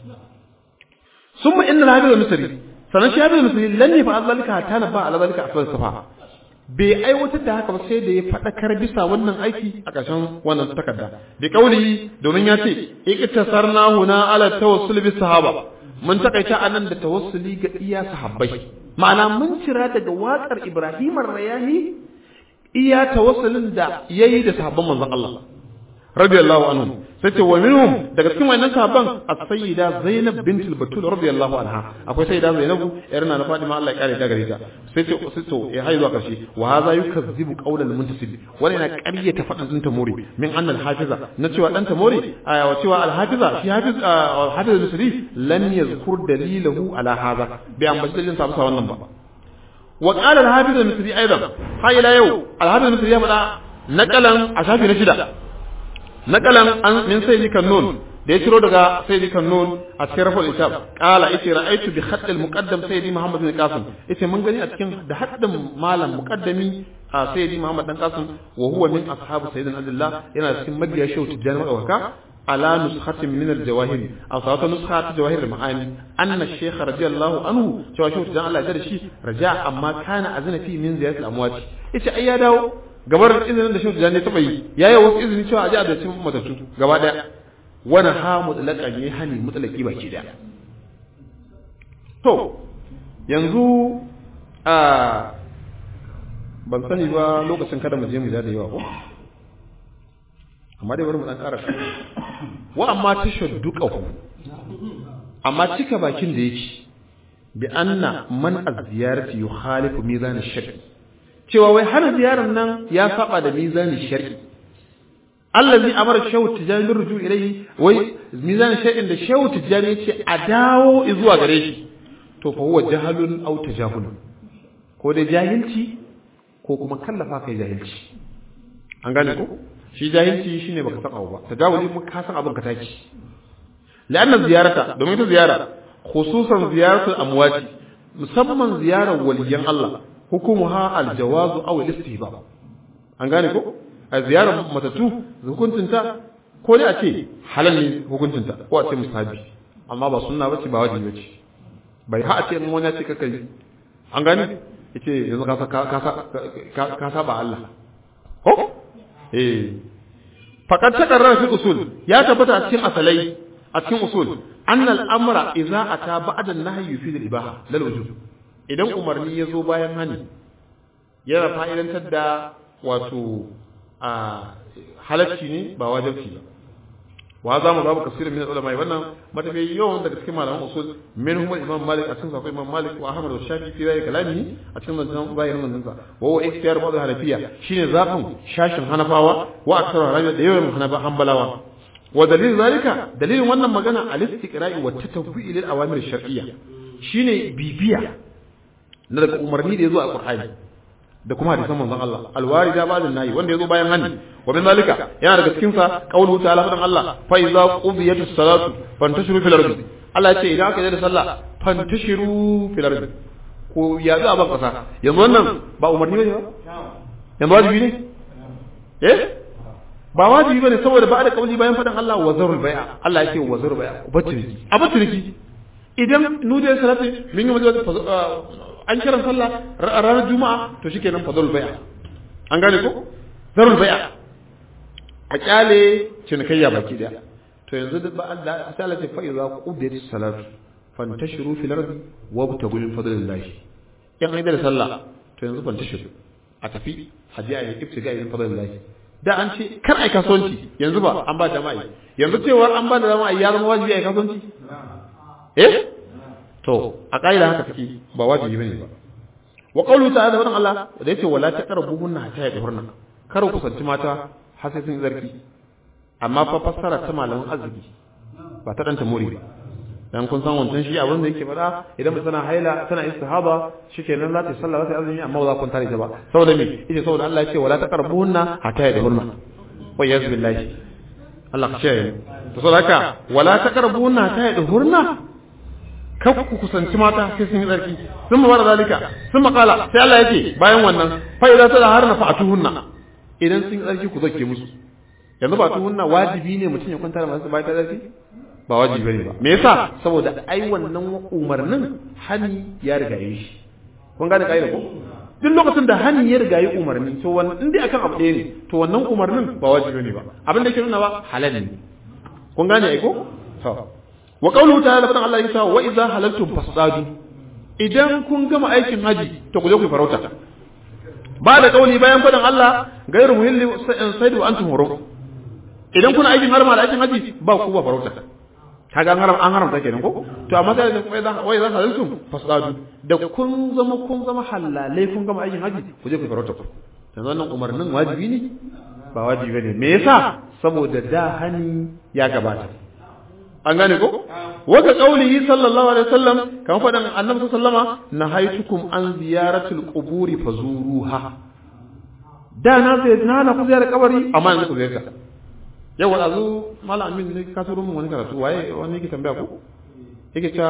summa inna al-hafiz al-misri sanan shi hafiz al-misri lan yafa zalika hatta na ba ala zalika asal safa bai aiwatar da haka ba sai da ya fadakar bisa wannan aiki a ƙarshen wannan takarda bi kauli domin ya ce iktasarna huna ala tawassul bis sahaba mun takaita anan da tawassuli ga iya sahabbai ma'ana mun cira daga waƙar Ibrahim ar-Rayahi iya tawassulin da yayi da sahabban manzon Allah radiyallahu anhu sai ce wa minhum daga cikin wannan sahabban as-sayyida Zainab bint al-Batul radiyallahu anha akwai sayyida Zainab yarna na Fatima Allah ya kare ta gare ta sai ce sai to ya haizu zuwa karshe wa hadha yukazzibu qawl al-muntasib wala yana ƙaryata fadan din tamori min anna al-hafiza na cewa dan tamori wa cewa al-hafiza shi hafiz hafiz al-misri lan yazkur dalilahu ala hadha bi an bashi sa masa wannan ba wa qala al-hafiz al-misri aidan ha ila yau al-hafiz al-misri ya fada naqalan a shafi na shida naqalan an min sayyidi kannun da ya ciro daga sayyidi kannun a cikin rafal isab qala ite ra'aytu bi khatt al muqaddam sayyidi muhammad bin qasim ite mun gani a cikin da haddin malam muqaddami a sayyidi muhammad dan qasim wa huwa min ashabu sayyidina abdullah yana cikin mabiya shehu tijani wadawaka ala nuskhatin min al jawahir aw sawata nuskhat jawahir al maani anna shaykh radiyallahu anhu cewa shehu tijani Allah ya da shi raja amma kana azna fi min ziyarat al amwat ite ai ya dawo gabar izinin da shehu tijani ta bayi yayi wasu izini cewa a ji a da cin matattu gaba daya wani ha mutlaqan yi hani mutlaqi baki daya to yanzu a ban sani ba lokacin kada mu je mu ja da yawa ko amma dai bari mu dan ƙara wa amma tashadduqahu amma cika bakin da yake bi anna man az-ziyarati yukhalifu mizan ash-shar' cewa wai har ziyarar nan ya saba da mizan ash-shar' allazi amara shawu tijani bin ruju ilayhi wai mizan shay'in da shawu tijani yace a dawo zuwa gare shi to fa huwa jahalun aw tajahulun ko dai jahilci ko kuma kallafa kai jahilci an gane ko shi jahilci shine baka san abu ba tajahuli kuma ka san abin ka taki la'anna ziyarata domin ta ziyara khususan ziyaratul amwati musamman ziyarar waliyan Allah hukumuha aljawazu aw al-istihbab an gane ko a ziyarar matatu hukuncinta ko dai a ce halal ne hukuncinta ko a ce musabi amma ba sunna bace ba wajibi bace bai ha a ce in wani ya ce kaka yi an gani yace yanzu ka ka ka saba Allah ko eh faqad takarrara fi usul ya tabbata a cikin asalai a cikin usul anna al-amra idza ata ba'da an-nahyi fi al-ibaha lal wujub idan umarni ya zo bayan hani yana fa'idantar da wato a halacci ne ba wajibi ba wa za mu zabu kasirin min ulama wannan matafi yawan daga cikin malaman usul minhum imam malik a cikin sa imam malik wa ahmad wa shafi fi rayi kalami a cikin manzon bayin manzon sa wa wa ikhtiyar madhhab hanafiya shine zafin shashin hanafawa wa aksar hanafiya da yawan hanafa hanbalawa wa dalil zalika dalilin wannan magana al-istiqra'i wa tatawwu'i lil awamir shar'iyya shine bibiya na daga umarni da yazo a qur'ani da kuma hadisan manzon Allah alwarida ba'da nayi wanda yazo bayan hani wa min zalika yana daga cikin sa qaulu ta'ala fadan Allah fa iza qudiyatus salatu fantashiru fil ardi Allah ya ce idan aka yi da sallah fantashiru fil ardi ko ya za ban kasa yanzu wannan ba umarni bane ba yanzu wajibi ne eh ba wajibi bane saboda ba da kauli bayan fadan Allah wa zarul bai'a Allah ya ce wa zarul bai'a batirki a batirki idan nudiyar salati min yi an kiran sallah ranar juma'a to shikenan fadlul bai'a an gane ko zarul bai'a a kyale cinikayya baki daya to yanzu da Allah sai Allah ya fa iza qudiyatis salatu fantashiru fil ardi wabtagu min fadlillah in ai da sallah to yanzu fantashiru a tafi hadiya ya ibtiga min fadlillah da an ce kar ai kasuwanci yanzu ba an ba jama'a yanzu cewa an ba da jama'a ya zama wajibi ai kasuwanci eh to a ƙa'ida haka take ba wajibi bane ba wa qawlu ta'ala wannan Allah da yace wala taqrabuhunna hatta yadhurna kar ku kusanci mata har sai sun zarki amma fa fassara ta malamin arziki ba ta danta muri ba dan kun san wancan shi abin da yake fada idan mutum tana haila tana istihaba shikenan za ta sallah za ta azumi amma ba za ku tare ta ba saboda me yace saboda Allah yace wala taqrabuhunna hatta yadhurna wa yaz billahi Allah ka ce to saboda haka wala taqrabuhunna hatta yadhurna kar ku kusanci mata sai sun yi tsarki sun ma zalika sun makala sai Allah yake bayan wannan fa idza tadaharna fa'tuhunna idan sun yi tsarki ku zake musu yanzu ba tuhunna wajibi ne mutum ya kwanta da masu bayan tsarki ba wajibi bane ba me yasa saboda ai wannan umarnin hani ya riga yi shi kun gane kaida ko duk lokacin da hani ya riga yi umarni to wannan in dai akan abu ɗaya ne to wannan umarnin ba wajibi ne ba abin da yake nuna ba halal ne kun gane ai ko to wa qawluhu ta'ala fa Allah yasa wa idza halaltum fasadu idan kun gama aikin haji to ku je ku farauta ba da kauli bayan fadan Allah gairu muhilli saidu antum hurum idan kuna aikin harma da aikin haji ba ku ba farauta kaga an haram an haramta kenan ko to amma sai da kuma idan wa idza halaltum fasadu da kun zama kun zama halale kun gama aikin haji ku je ku farauta yanzu wannan umarnin wajibi ne ba wajibi ne me yasa saboda da hani ya gabata an gane ko waka qaulihi sallallahu alaihi wasallam kan fadan annabi sallama nahaytukum an ziyaratul quburi fazuruha da na sai na na ku ziyara kabari amma yanzu ku ziyarta yau azu mallam amin ne ka turo mun wani karatu waye wani yake tambaya ku yake cewa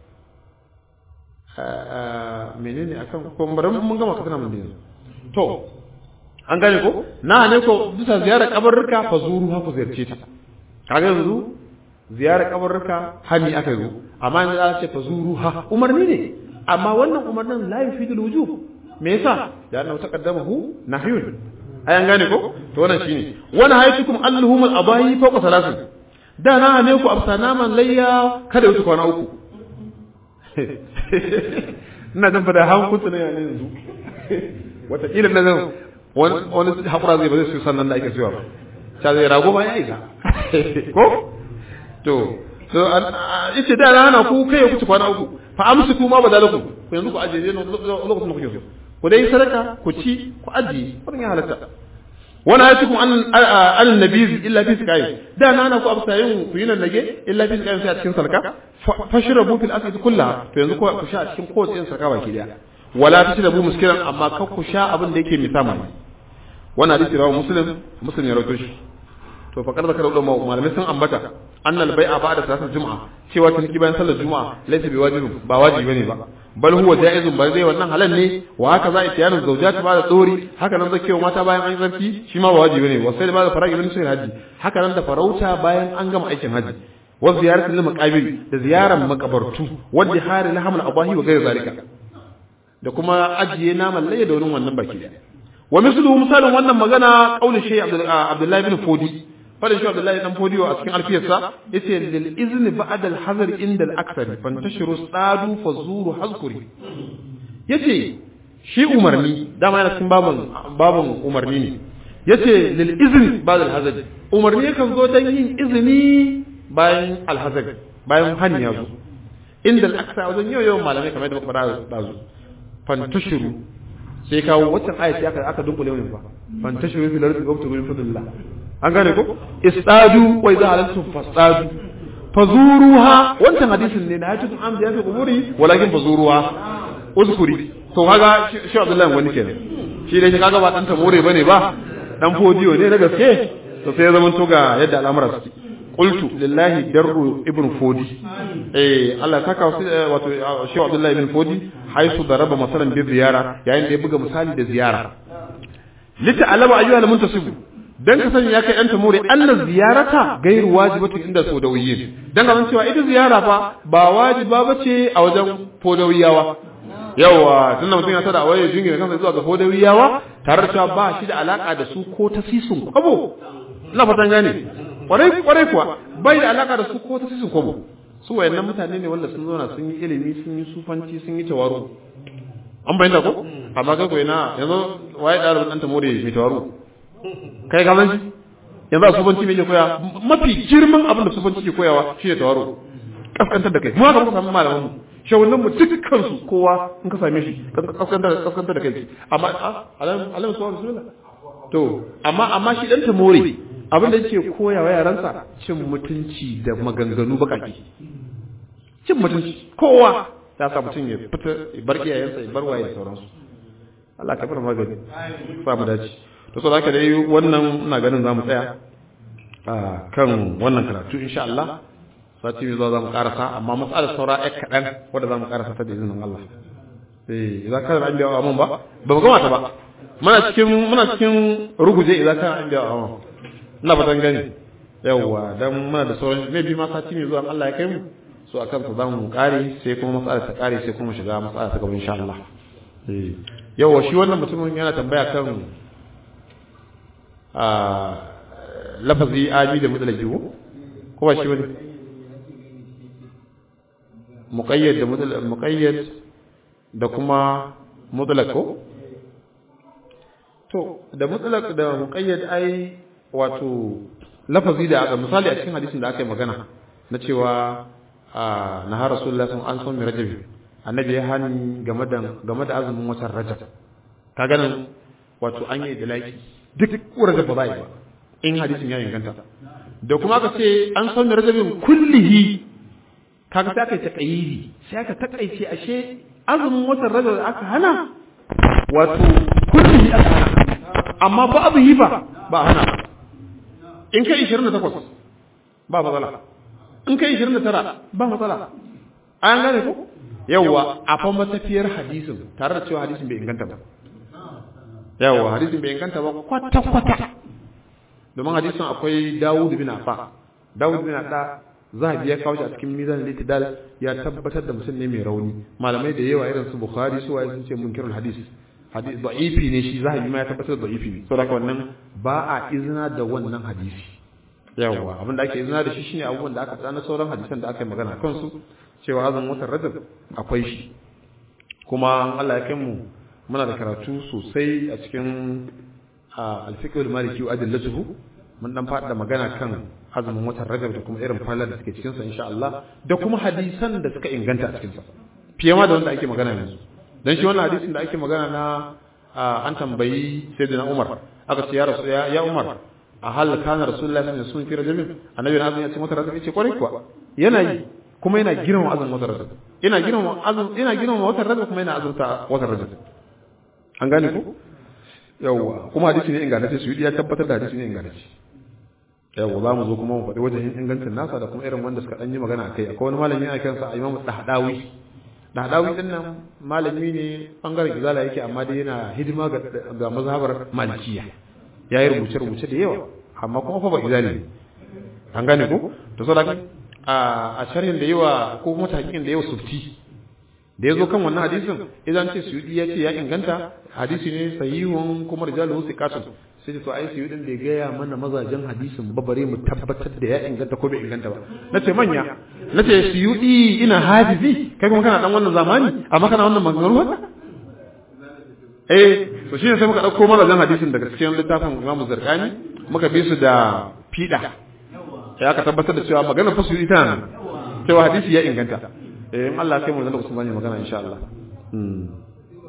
menene akan ko bari mun gama kasana mun dinga to an gane ko na ne ko bisa ziyara kabarruka fazuruha ku ziyarce ta kaga yanzu ziyara kabarruka hani aka yi amma yanzu za ce fa zuruha umarni ne amma wannan umarnin la yufidul wujub me yasa da annahu taqaddamahu nahyun ayan gane ko to wannan shine wani haytukum allahum al-abahi fawqa salasin da na ne ku afsana man layya kada wuce kwana uku ina dan fada han kuntu ne yanzu wata kila na zan wani hakura zai ba zai su sannan da ake cewa ba sai zai rago ba ya isa ko to so ita da rana ku kai ku ci kwana uku fa amsiku ma badalakum ku yanzu ku ajiye lokacin da kuke so ku dai sadaka ku ci ku ajiye wannan ya halatta wala yatukum an an nabiz illa fi sikai da nana ku absayin ku yinan nage illa fi sikai sai a cikin sarka fashrabu fil asad kullaha to yanzu ku sha a cikin kowace sarka baki daya wala tashrabu muskiran amma kar ku sha abin da yake misama wannan hadisi rawu muslim muslim ya rawaito shi to fa karba kada ulama malamai sun ambata annal bai'a ba'da salatul juma'a cewa tunki bayan sallar juma'a laysa bi wajibin ba wajibi bane ba bal huwa jaizun ba zai wannan halal ne wa haka za itiyanun zawjati ba da tsori haka nan zakewa mata bayan an zarki shi ma ba wajibi bane wa sai ba da faragi bin sai haji haka nan da farauta bayan an gama aikin haji wa ziyaratul lil maqabir da ziyaran makabartu wadda hari lahamul abahi wa ghayr zalika da kuma ajiye naman laye da wani wannan baki da wa mislu misalin wannan magana qauli shay Abdullah ibn Fodi fadin shi Abdullah dan Fodi a cikin alfiyarsa yace lil izni ba'da al hazar inda al akthar fantashiru sadu fazuru hazkuri yace shi umarni dama yana cikin babun babun umarni ne yace lil izni ba'da al hazar umarni yakan zo dan yin izini bayan al hazar bayan hani ya zo inda al akthar wajen yau yau malamai kamar da muka fara dazu fantashiru sai kawo wacce ayati aka aka dunkule mun fa fantashiru fil ardi wabtu min fadlillah an gane ko istadu wa idza alantum fasadu fazuruha wannan hadisin ne na hadisin an biya fi kuburi walakin fazuruha uzkuri to kaga shi Abdullahi wani kenan shi dai kaga ba dan tamore bane ba dan fodiyo ne na gaske to sai ya zama to ga yadda al'amuran suke qultu lillahi darru ibn fodi eh Allah saka wato shi Abdullahi ibn fodi haisu daraba masalan bi ziyara yayin da ya buga misali da ziyara lita alama ayyuhal muntasib dan ka sani ya kai dan tamuri anna ziyarata gairu wajibatu inda sodawiyin dan ga cewa ita ziyara fa ba wajiba bace a wajen fodawiyawa yawa tunda mutum ya tada waye jingina kansa zuwa ga fodawiyawa tare da cewa ba shi da alaka da su ko tasisun kwabo ina fatan gane kwarai kwarai kuwa bai da alaka da su ko tasisun kwabo su wayannan mutane ne wanda sun zauna sun yi ilimi sun yi sufanci sun yi tawaru an bayyana ko amma kai ko ina yanzu waye dalibin dan tamuri mai tawaru kai ka san yanzu a sufanci me ke koya mafi girman abin da sufanci ke koyawa shi ne tawaro kaskantar da kai mu haka muka samu malaman mu shawunan mu dukkan su kowa in ka same shi kaskantar kaskantar da kai amma alam alam su bismillah to amma amma shi dan tamore abin da yake koyawa yaransa cin mutunci da maganganu bakaki cin mutunci kowa ya sa mutum ya fita bar iyayensa ya bar waye da sauransu Allah ka bar magani sa mu dace to so zaka dai wannan ina ganin zamu tsaya a kan wannan karatu insha Allah sati mai zuwa zamu karasa amma matsalar saura ai kadan wanda zamu karasa ta da izinin Allah eh idan kana an biya amman ba ba mu gama ta ba muna cikin muna cikin ruguje idan kana an biya amman ina fatan gani yawa dan muna da sauran maybe ma sati mai zuwa Allah ya kai mu so akan ta zamu kare sai kuma matsalar ta kare sai kuma shiga matsalar ta gaba insha Allah eh yawa shi wannan mutumin yana tambaya kan a lafazi ami da mutlaqi ko ba shi wani muqayyad da mutlaq muqayyad da kuma mutlaq ko to da mutlaq da muqayyad ai wato lafazi da aka misali a cikin hadisin da aka yi magana na cewa na har rasulullahi sun an son mi rajab annabi ya hani game da game da azumin watan rajab ka ganin wato an yi da laki duk rajab ba bai ba in hadisin ya inganta da kuma aka ce an son rajabin kullihi kaga sai aka yi taqayidi sai aka takaice ashe azumin watan rajab aka hana wato kullihi aka hana amma ba abu yi ba ba hana in kai ishirin da takwas ba matsala in kai ishirin da tara ba matsala an gane ko yawa a fa matafiyar hadisin tare da cewa hadisin bai inganta ba yawa hadisin bai inganta ba kwata kwata domin hadisin akwai Dawud bin Afa Dawud bin Afa zahabi ya kawo shi a cikin mizan litidal ya tabbatar da mutum ne mai rauni malamai da yawa irin su Bukhari su waye sun ce munkirul hadis hadis da'ifi ne shi zahabi ma ya tabbatar da da'ifi ne saboda wannan ba a izina da wannan hadisi yawa abin da ake izina da shi shine abubuwan da aka tsana sauran hadisan da aka yi magana kan su cewa azumin watan Rajab akwai shi kuma Allah ya kai mu muna da karatu sosai a cikin al-fiqh al-maliki wa adillatuhu mun dan fada magana kan azumin watan Rajab da kuma irin falar da suke cikin sa insha Allah da kuma hadisan da suka inganta a cikin sa fiye ma da wanda ake magana yanzu dan shi wannan hadisin da ake magana na an tambayi sayyidina Umar aka ce ya rasu ya Umar a hal kana rasulullahi sallallahu alaihi wasallam fi rajabin annabi na ya ce watan Rajab yace kwarai kuwa yana yi kuma yana girmama azumin watan Rajab yana girmama azumin yana girmama watan Rajab kuma yana azumta watan Rajab an gane ko yawa kuma hadisi ne ingantacce su ya tabbatar da hadisi ne ingantacce yawa za mu zo kuma mu faɗi wajen ingancin nasa da kuma irin wanda suka ɗan yi magana a kai akwai wani malami a kansa a imamu ɗahadawi ɗahadawi ɗin nan malami ne ɓangaren izala yake amma dai yana hidima ga mazhabar malikiya ya yi rubuce-rubuce da yawa amma kuma fa ba izali ne an gane ko to saboda a sharhin da yawa ko kuma tahqiqin da yawa sufti da yazo kan wannan hadisin idan ce suyudi ya ce ya inganta hadisi ne sahihun kuma rijaluhu thiqatun sai to ai suyudin bai gaya mana mazajen hadisin ba bare mu tabbatar da ya inganta ko bai inganta ba nace manya nace suyudi ina hafizi kai kuma kana dan wannan zamani amma kana wannan maganganu haka eh to shine sai muka dauko mazajen hadisin daga cikin littafin Imam Zarqani muka bi su da fida sai aka tabbatar da cewa maganar fa suyudi ta nan cewa hadisi ya inganta eh in Allah sai mu zanta Usman magana insha Allah mm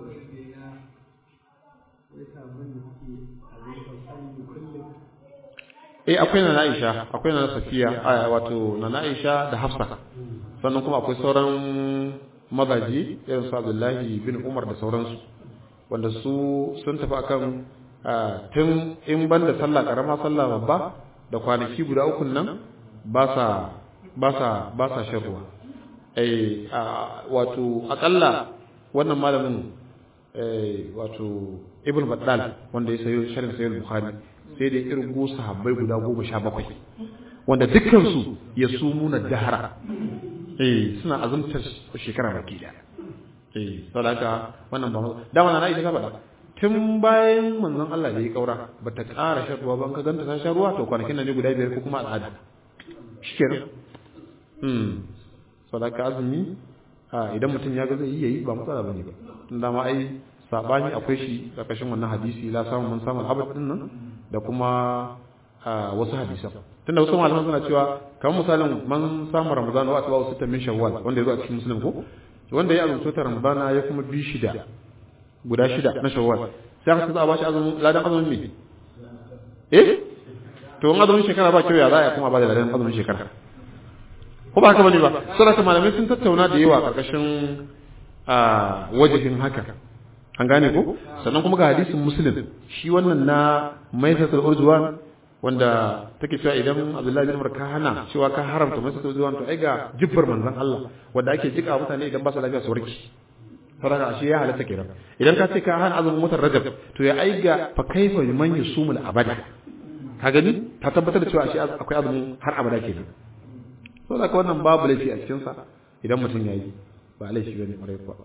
eh akwai na Aisha akwai na Safiya wato na Aisha da Hafsa sannan kuma akwai sauran mazaji irin su Abdullahi bin Umar da sauransu wanda su sun tafi akan tun in banda sallah karama sallah babba da kwanaki guda uku nan ba sa ba sa ba sa shan ruwa eh wato akalla wannan malamin eh wato Ibn Battal wanda ya sayo sharhin Sahih Bukhari sai da irgo sahabbai guda goma sha bakwai wanda dukkansu ya sumuna dahara eh suna azumtar shekara baki da eh saboda wannan ba da wannan na ita ka faɗa tun bayan manzon Allah da ya kaura bata ƙara shan ruwa ban ka ganta ta shan ruwa to kwanakin nan ne guda biyar ko kuma al'ada shikenan hmm saboda azumi a idan mutum ya ga zai yi yayi ba matsala bane ba tun da ma ai sabani akwai shi karkashin wannan hadisi la samu mun samu abad din nan da kuma wasu hadisan tunda wasu malaman suna cewa kamar misalin man samu ramadan wa atba'u sittan min shawwal wanda yazo a cikin muslim ko wanda ya azumta ta ramadana ya kuma bi shida guda shida na shawwal sai aka tsaba bashi azumin ladan azumin ne eh to in azumin shekara ba kiyo ya za a kuma ba da ladan azumin shekara ko ba haka bane ba saboda malamai sun tattauna da yawa karkashin wajihin haka an gane ko sannan kuma ga hadisin muslim shi wannan na maisatul urjuwan wanda take cewa idan Abdullahi bin Umar ka hana cewa ka haramta maisatul urjuwan to ai ga jibbar manzon Allah wanda ake jika mutane idan ba su lafiya su warke saboda shi ya halatta kenan idan ka ce ka hana azumin mutar rajab to ya ai ga fa kaifa man yusumul abada ka gani ta tabbatar da cewa shi akwai azumin har abada kenan saboda ka wannan babu laifi a cikin sa idan mutum yayi ba laifi bane kwarai kuwa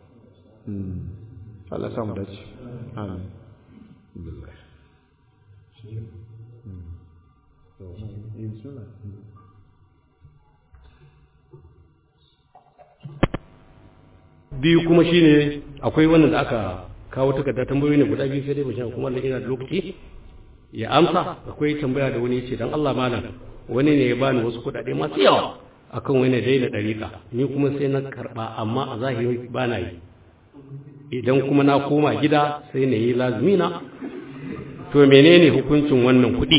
Allah ya samu dace amin biyu kuma shine akwai wannan da aka kawo takarda tambayoyi ne guda biyu sai dai bashin kuma wannan ina da lokaci ya amsa akwai tambaya da wani yace dan Allah malam wani ne ya bani wasu kuɗaɗe masu yawa akan wani daina dariƙa ni kuma sai na karba amma a zahiri ba na yi idan kuma na koma gida sai na yi lazimina to menene hukuncin wannan kuɗi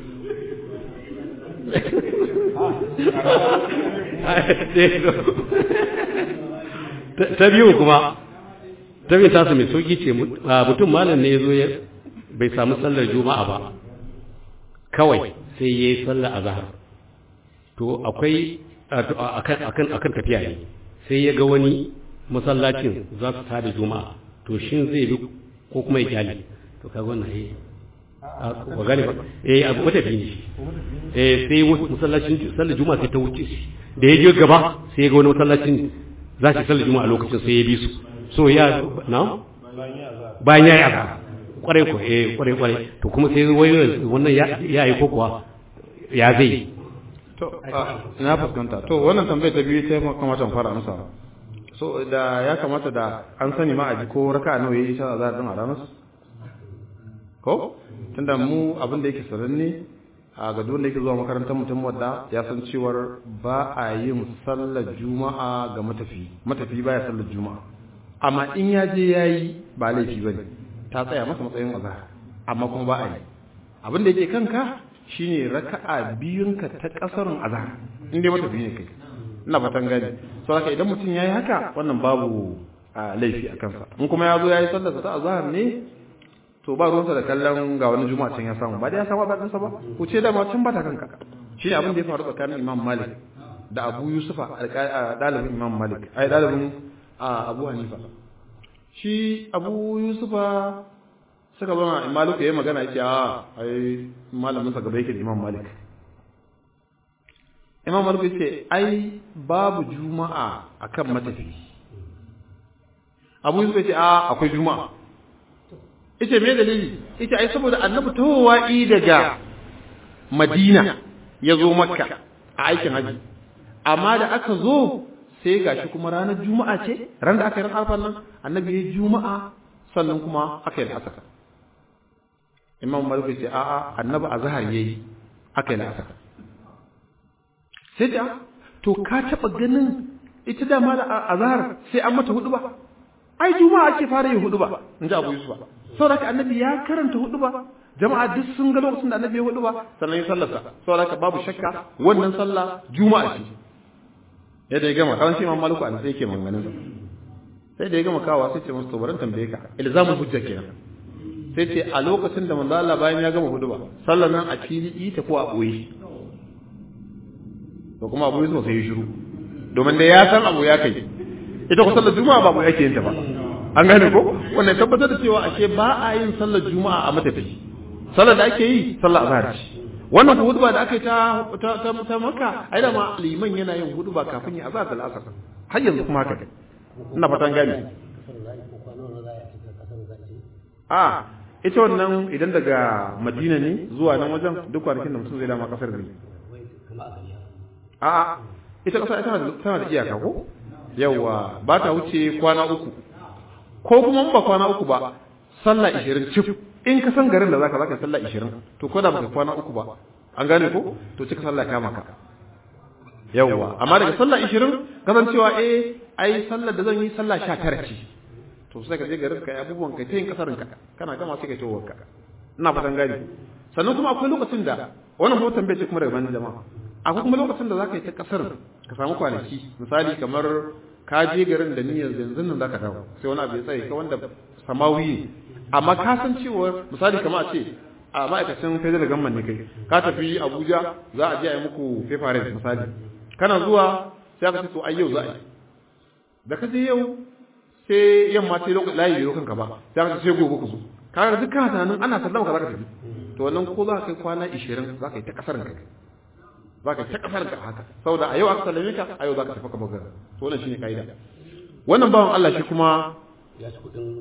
ta biyu kuma ta biyu tasu mai sauki ce mutum malam ne ya zo bai samu sallar juma'a ba kawai sai ya yi sallar azhar to akwai akan tafiya ne sai ya ga wani masallacin za su tada juma'a to shin zai bi ko kuma ya kyale to kaga wannan eh wa gane ba eh abu wata bi ne eh sai masallacin sallar juma'a sai ta wuce da ya je gaba sai ya ga wani masallacin za shi sallar juma'a lokacin sai ya bi su so ya na bayan ya yi azhar kwarai ko eh kwarai kwarai to kuma sai wai wannan ya yi ko kuwa ya zai to na fuskanta to wannan tambayar ta biyu sai kamata mu fara amsa so da ya kamata da an sani ma a ji ko raka nawa yayi insha Allah zan a ranar ko tunda mu abin da yake sananne a ga dole yake zuwa makarantar mutum wadda ya san cewar ba a yin sallar juma'a ga matafi matafi baya sallar juma'a amma in ya je yayi ba laifi bane ta tsaya masa matsayin azhar amma kuma ba a yi abin da yake kanka shine raka'a biyunka ta kasarun azhar in dai matafi ne kai ina fatan gani saboda idan mutum yayi haka wannan babu laifi a kansa in kuma ya zo yayi sallar ta azhar ne to ba ruwansa da kallon ga wani juma'a can ya samu ba da ya samu ba ɗansa ba ku ce da ma can ba ta kanka shi ne abin da ya faru tsakanin Imam Malik da Abu Yusufa ɗalibin Imam Malik ai ɗalibin Abu Hanifa shi Abu Yusufa suka zama Malik yayi magana yake a ai malamin sa gaba yake da Imam Malik Imam Malik ya ce ai babu juma'a akan matafi. Abu Yusuf ya ce a akwai juma'a. Ita me dalili? Ita ai saboda annabi tawowa i daga Madina ya zo Makka a aikin haji. Amma da aka zo sai gashi kuma ranar juma'a ce, ran da aka yi harfan nan annabi ya juma'a sannan kuma aka yi asaka. Imam Malik ya ce a'a annabi azhar yayi aka yi asaka. Sai da to ka taba ganin ita da mala azhar sai an mata hudu ba? Ai juma'a ake fara yin hudu ba, in ji Abu Yusuf. Saboda annabi ya karanta hudu ba, jama'a duk sun ga lokacin da annabi ya hudu ba, sannan ya sallarsa. Saboda babu shakka wannan sallah juma'a ce. Yadda ya gama kawai Imam Malik an sai yake manganin sa. Sai da ya gama kawa sai ce masa to baran tambaye ka, ilzamul hujja kenan. Sai ce a lokacin da manzo Allah bayan ya gama hudu ba, sallar nan a fili ita ko a boye. To kuma Abu Yusuf sai ya shiru. Domin da ya san abu ya kai. Ita ko sallar juma'a ba mu yake yin ta ba. An gane ko wannan tabbatar da cewa ashe ba a yin sallar juma'a a matafi. Sallar da ake yi sallar azhar ce. Wannan hudba da aka yi ta ta ta, ta Makka ai da ma liman yana yin hudba kafin ya azhar da asar. Har yanzu kuma haka kai. Ina fatan gani. A ita wannan idan daga Madina ne zuwa nan wajen duk kwanakin da mutum zai dama kasar gari. A ita kasa tana da tana da iyaka ko? Yawa ba ta wuce kwana uku. Ko kuma ba kwana uku ba sallah ishirin cif in ka san garin da zaka zaka sallah ishirin to ko da baka kwana uku ba an gane ko to cika sallah kama ka yawa amma daga sallah ishirin kasancewa eh ai sallar da zan yi sallah sha tara ce to sai ka je garin ka abubuwan kai tayin kasarin ka kana gama sai ka tawo ka ina fatan gani sannan kuma akwai lokacin da wannan hoton bai ce kuma daga banin jama'a akwai kuma lokacin da zaka yi ta kasar ka samu kwanaki misali kamar ka je garin da niyyar yanzu nan zaka dawo sai wani abu ya tsaye ka wanda samawi ne amma ka san cewa misali kamar a ce a ma'aikacin federal government ne kai ka tafi Abuja za a je a yi muku paper race misali kana zuwa sai ka ce to ai yau za a yi da ka je yau sai yamma sai lokacin layi yau kanka ba sai ka ce sai gobe ku zo ka ga duk kana tunanin ana sallama ka za ka tafi to wannan ko za ka kai kwana ishirin za ka yi ta kasar ka za ka ta kasar ka haka saboda a yau aka sallame ka a yau za ka tafi ka buga to wannan shine kaida wannan bawan Allah shi kuma ya ci kudin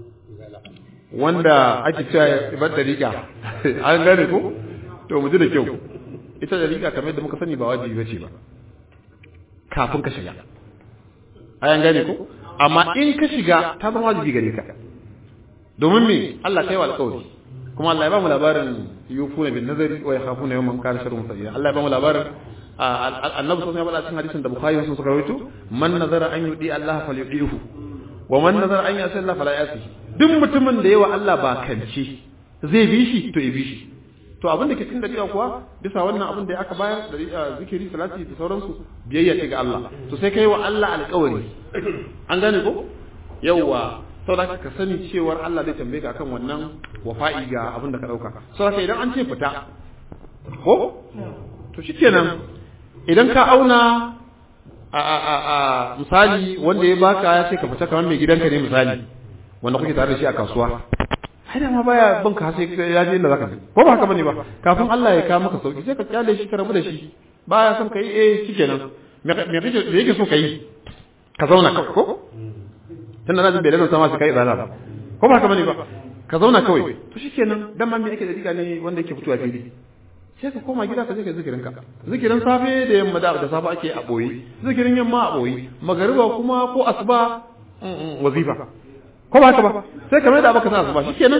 wanda ake cewa ibar dariƙa an gane ko to mu ji da kyau ita dariƙa kamar yadda muka sani ba wajibi bace ba kafin ka shiga an gane ko amma in ka shiga ta zama wajibi gare ka domin me Allah kai wa alƙawari kuma Allah ya ba mu labarin yufuna bin nazari wa yakhafuna yawman kana sharrun mustaqiya Allah ya ba mu labarin annabi sallallahu alaihi wasallam cikin hadisin da Bukhari sun suka rawaito man nazara an yudi Allah falyudihu wa man nazara an yasi Allah fala yasi duk mutumin da yawa Allah ba kance zai bi shi to ya bi shi to abin da ke cikin dariya kuwa bisa wannan abin da aka bayar da zikiri salati da sauransu biyayya ce ga Allah to sai kai wa Allah alƙawari an gane ko yawa saboda ka sani cewar Allah zai tambaye ka akan wannan wafa'i ga abin da ka dauka saboda idan an ce fita ko to shikenan idan ka auna a a a misali wanda ya baka ya ce ka fita kamar mai gidanka ne misali wanda kuke tare da shi a kasuwa ai da ma baya bin ka sai ya je inda zaka je ko ba haka bane ba kafin Allah ya kawo maka sauki sai ka kyale shi ka rabu da shi baya son kai eh shikenan me me kake da yake so kai ka zauna ko tunda na bai da sama su kai zana ba ko ba haka bane ba ka zauna kawai to shikenan dan ma me yake da diga ne wanda yake fitowa fili sai ka koma gida ka je ka zikirin ka zikirin safe da yamma da da safe ake a boye zikirin yamma a boye magariba kuma ko asuba wazifa ko ba haka ba sai kamar da baka san asuba shikenan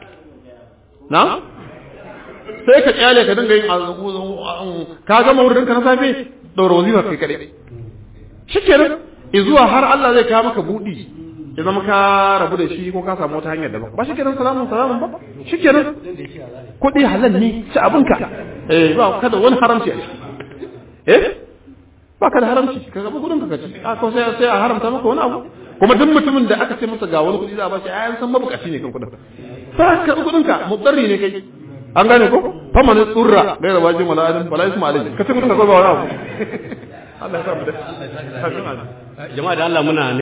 na sai ka kyale ka dinga yin ka gama wurin ka na safe daura wazifa kai kadai shikenan izuwa har Allah zai kawo maka budi ya zama ka rabu da shi ko ka samu wata hanyar daban ba shikenan salamun salamun ba shikenan kudi halal ne ci abinka eh ba kada wani haramci a ciki eh ba ka da haramci ka ga kudin ka ci a ko sai sai a haramta maka wani abu kuma duk mutumin da aka ce masa ga wani kudi za a ba shi ayan san mabukaci ne kan kudin sai ka kudin ka mudarri ne kai an gane ko fa man tsurra gaira wajin wala adam wala isma alai ka ce kudin ka ko ba wani abu Allah ya sa mu da jama'a da Allah muna